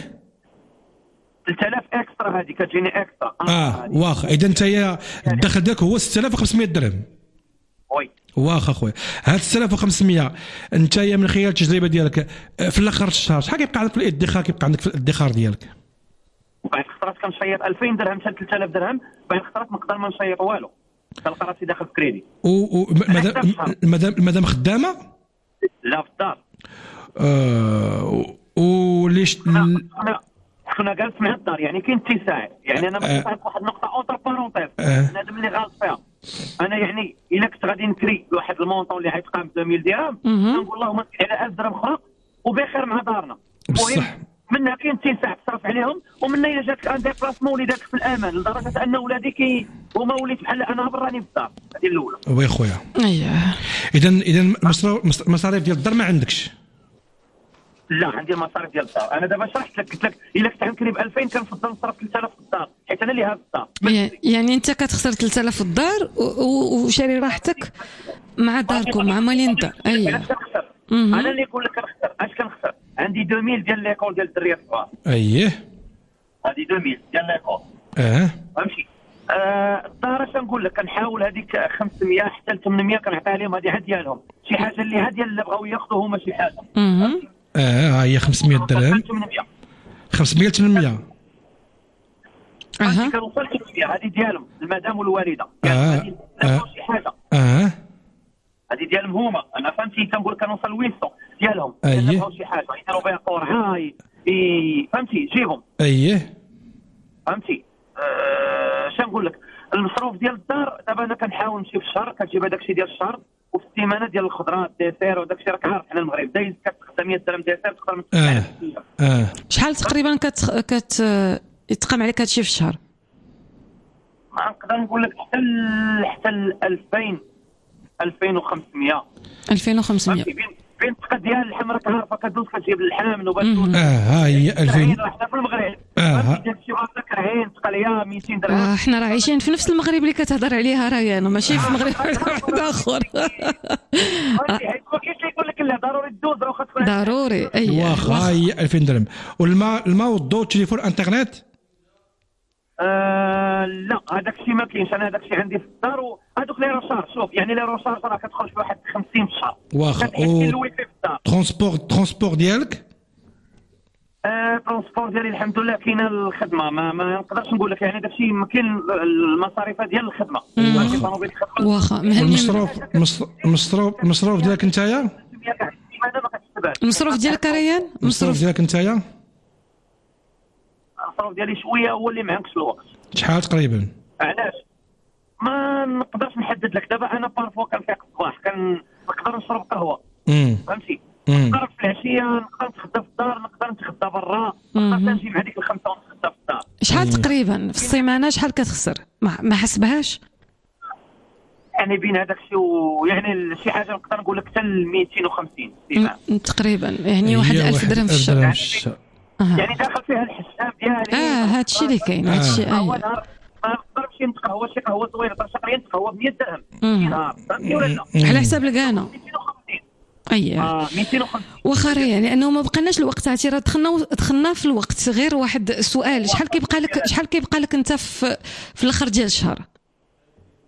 ثلاثة آلاف اكسترا هذه كتجيني اكسترا. اه واخا اذا انت الدخل ديالك هو ستة آلاف وخمسمية درهم. وي واخا خويا هاد ستة آلاف وخمسمية انت من خلال التجربه ديالك في الاخر الشهر شحال كيبقى عندك في الادخار كيبقى عندك في الادخار ديالك؟ بعد خطرات كنشيط ألفين درهم حتى ثلاثة آلاف درهم، بعد خطرات نقدر ما نشيط والو كنلقى راسي داخل في كريدي. و مادام مادام خدامه؟ لا في الدار. آه وليش كنا جالس مع الدار يعني كاين اتساع، يعني انا باغي نعطيك واحد النقطه اونتر بارونتيز هذا اللي غلط فيها. انا يعني الا كنت غادي نكري واحد المونطون اللي غيتقام ب اثنين ألف درهم نقول اللهم صل على ألف درهم اخرى وبخير مع دارنا. المهم منها كاين اتساع تصرف عليهم، ومنها الا جاتك ان ديبلاسمون وليداتك في الامان لدرجه ان ولادي كي هما وليت بحال انا براني في الدار. هذه الاولى. وي خويا. اييه اذا اذا المصاريف ديال الدار ما عندكش؟ لا عندي المصاريف ديال الدار. انا دابا شرحت لك قلت لك الا كنت غنكري ب ألفين كنفضل نصرف ثلاثة آلاف في الدار حيت انا اللي هاز الدار. يعني انت كتخسر ثلاثة آلاف في الدار وشاري راحتك مع داركم مع مالين الدار. اييه انا اللي نقول لك كنخسر. اش كنخسر؟ عندي اثنين ألف ديال ليكول ديال الدريه الصغار. اييه هذه اثنين ألف ديال ليكول. اه فهمتي. آه الدار اش نقول لك كنحاول هذيك خمسمية حتى ل ثمانمية كنعطيها لهم، هذه عاد ديالهم شي حاجه اللي هاد ديال اللي بغاو ياخذوا هما شي حاجه. اه هي خمسمية درهم خمسمية ثمانمية. اها كنوصل ثمانمية هذه ديالهم المدام والوالده. اه اه شي حاجه اه هذه ديالهم هما. انا فهمتي كنقول كنوصل ثمانمية ديالهم اييه شي حاجه يديروا بها قرعه فهمتي جيبهم. اييه فهمتي. اش أه نقول لك المصروف ديال الدار دابا انا كنحاول نمشي في الشهر كتجيب هذاك الشيء ديال الشهر، وفي السيمانه ديال الخضره ديسير وداك الشيء راك عارف حنا المغرب دايز كتخدم مية درهم ديسير تقدر من اه اه شحال تقريبا كت كت يتقام عليك هادشي في الشهر؟ ما نقدر نقول لك حتى حتى ألفين ألفين وخمسمية ألفين وخمسمية بين الثقه ديال اللحم راك عارفه كدوز كتجيب اللحم نوبه. اه ها هي ألفين. حنا في المغرب اه شي واحد كرهين تقليه مئتين درهم. آه حنا راه عايشين في نفس المغرب اللي كتهضر عليها راهي انا ماشي في مغرب واحد اخر. ما كاينش اللي يقول لك لا ضروري تدوز راه خاصك ضروري. اييه واخا هي ألفين درهم. والماء الماء والضوء والتليفون انترنت؟ آه لا هذاك الشيء ما كاينش. انا هذاك الشيء عندي في الدار وهذوك لي روشارج. شوف يعني لي روشارج راه كتخرج في واحد خمسين في الشهر. واخا ترونسبور ترونسبور ديالك؟ آه ترونسبور ديالي الحمد لله كاينه الخدمه. ما ما نقدرش نقول لك يعني داك الشيء كاين المصاريف ديال الخدمه. واخا المصروف المصروف المصروف ديالك نتايا؟ المصروف ديالك ريان؟ المصروف ديالك نتايا؟ المصروف ديالي شويه هو اللي معكش الوقت. شحال تقريبا؟ علاش؟ ما نقدرش نحدد لك. دابا انا بارفوا كنفيق الصباح كنقدر نشرب قهوه فهمتي. نقدر في العشيه نقدر نتغدى في الدار، نقدر نتغدى برا، نقدر نجي مع ديك الخمسه ونتغدى في الدار. شحال تقريبا في السيمانه شحال كتخسر؟ ما حسبهاش يعني بين هذاك الشيء ويعني شي حاجه نقدر نقول لك حتى مئتين وخمسين تقريبا يعني واحد ألف درهم في الشهر. يعني داخل فيها الحساب ديالي. اه هادشي اللي كاين هادشي. اييه ما نقدرش نمشي نتقهوى شي قهوه زوينه تقريبا نتقهوى ب مية درهم في نهار فهمتي ولا لا؟ على حساب الكانو مئتين وخمسين. اييه اه مئتين وخمسين واخا يعني لانه ما بقيناش الوقت. عرفتي راه دخلنا دخلنا في الوقت. غير واحد السؤال، شحال كيبقى لك شحال كيبقى لك انت في في الاخر ديال الشهر؟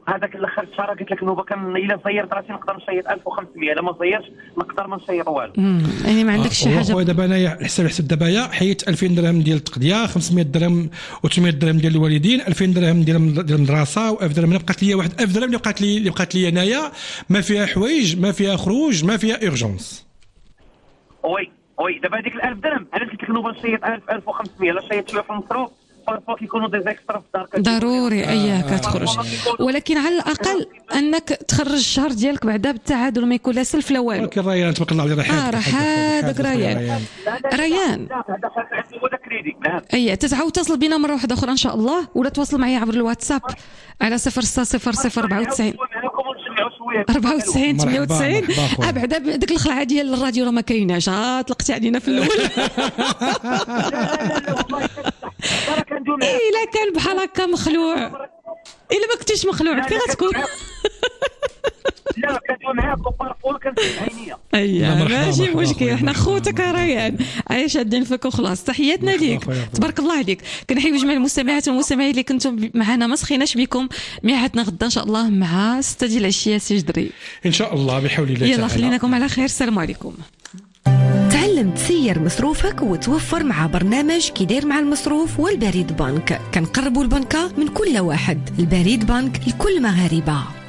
هذاك الاخر الشهر قلت لك نوبه كان الا صيرت راسي نقدر نشيط ألف وخمسمية، الا ما صيرتش نقدر ما نشيط والو. يعني ما عندكش شي حاجه. خويا دابا انايا حساب حسب دابايا حيت ألفين درهم ديال التقضيه، خمسمية درهم و800 درهم ديال الوالدين، ألفين درهم ديال ديال المدرسه، و ألف درهم بقات لي واحد ألف درهم اللي بقات لي اللي بقات لي انايا ما فيها حوايج، ما فيها خروج، ما فيها اورجونس. وي وي دابا هذيك الألف درهم علاش قلت لك نوبه نشيط ألف ألف وخمسمية، لا شيط شويه في المصروف بارفو كيكونوا دي زيكسترا في الدار ضروري اياه كتخرج، ولكن على الاقل انك تخرج الشهر ديالك بعدا بالتعادل ما يكون لا سلف لا والو. ولكن ريان تبارك الله عليه راه راه هذاك ريان ريان هو داك كريدي. اي تتعاود تصل بينا مره واحده اخرى ان شاء الله، ولا تواصل معايا عبر الواتساب على صفر ستة صفر صفر أربعة وتسعين أربعة وتسعين ثمانية وتسعين. ابعد ديك الخلعه ديال الراديو راه ما كايناش، ها طلقتي علينا في الاول. الا كان بحال هكا مخلوع، الا ما كنتيش مخلوع كي غتكون؟ لا كندوي معاك وبارفو كنسمعينيا. اييه ماشي مشكل، حنا خوتك ريان، عايش شادين فيك وخلاص. تحياتنا ليك، تبارك الله عليك. كنحيي جميع المستمعات والمستمعين اللي كنتم معنا، ما سخيناش بكم. ميعادنا غدا ان شاء الله مع ستة ديال العشيه سي جدري ان شاء الله بحول الله تعالى. يلا خليناكم على خير، السلام عليكم. تعلم تسير مصروفك وتوفر مع برنامج كيدير مع المصروف والبريد بنك. كنقربوا البنكة من كل واحد. البريد بنك لكل مغاربة.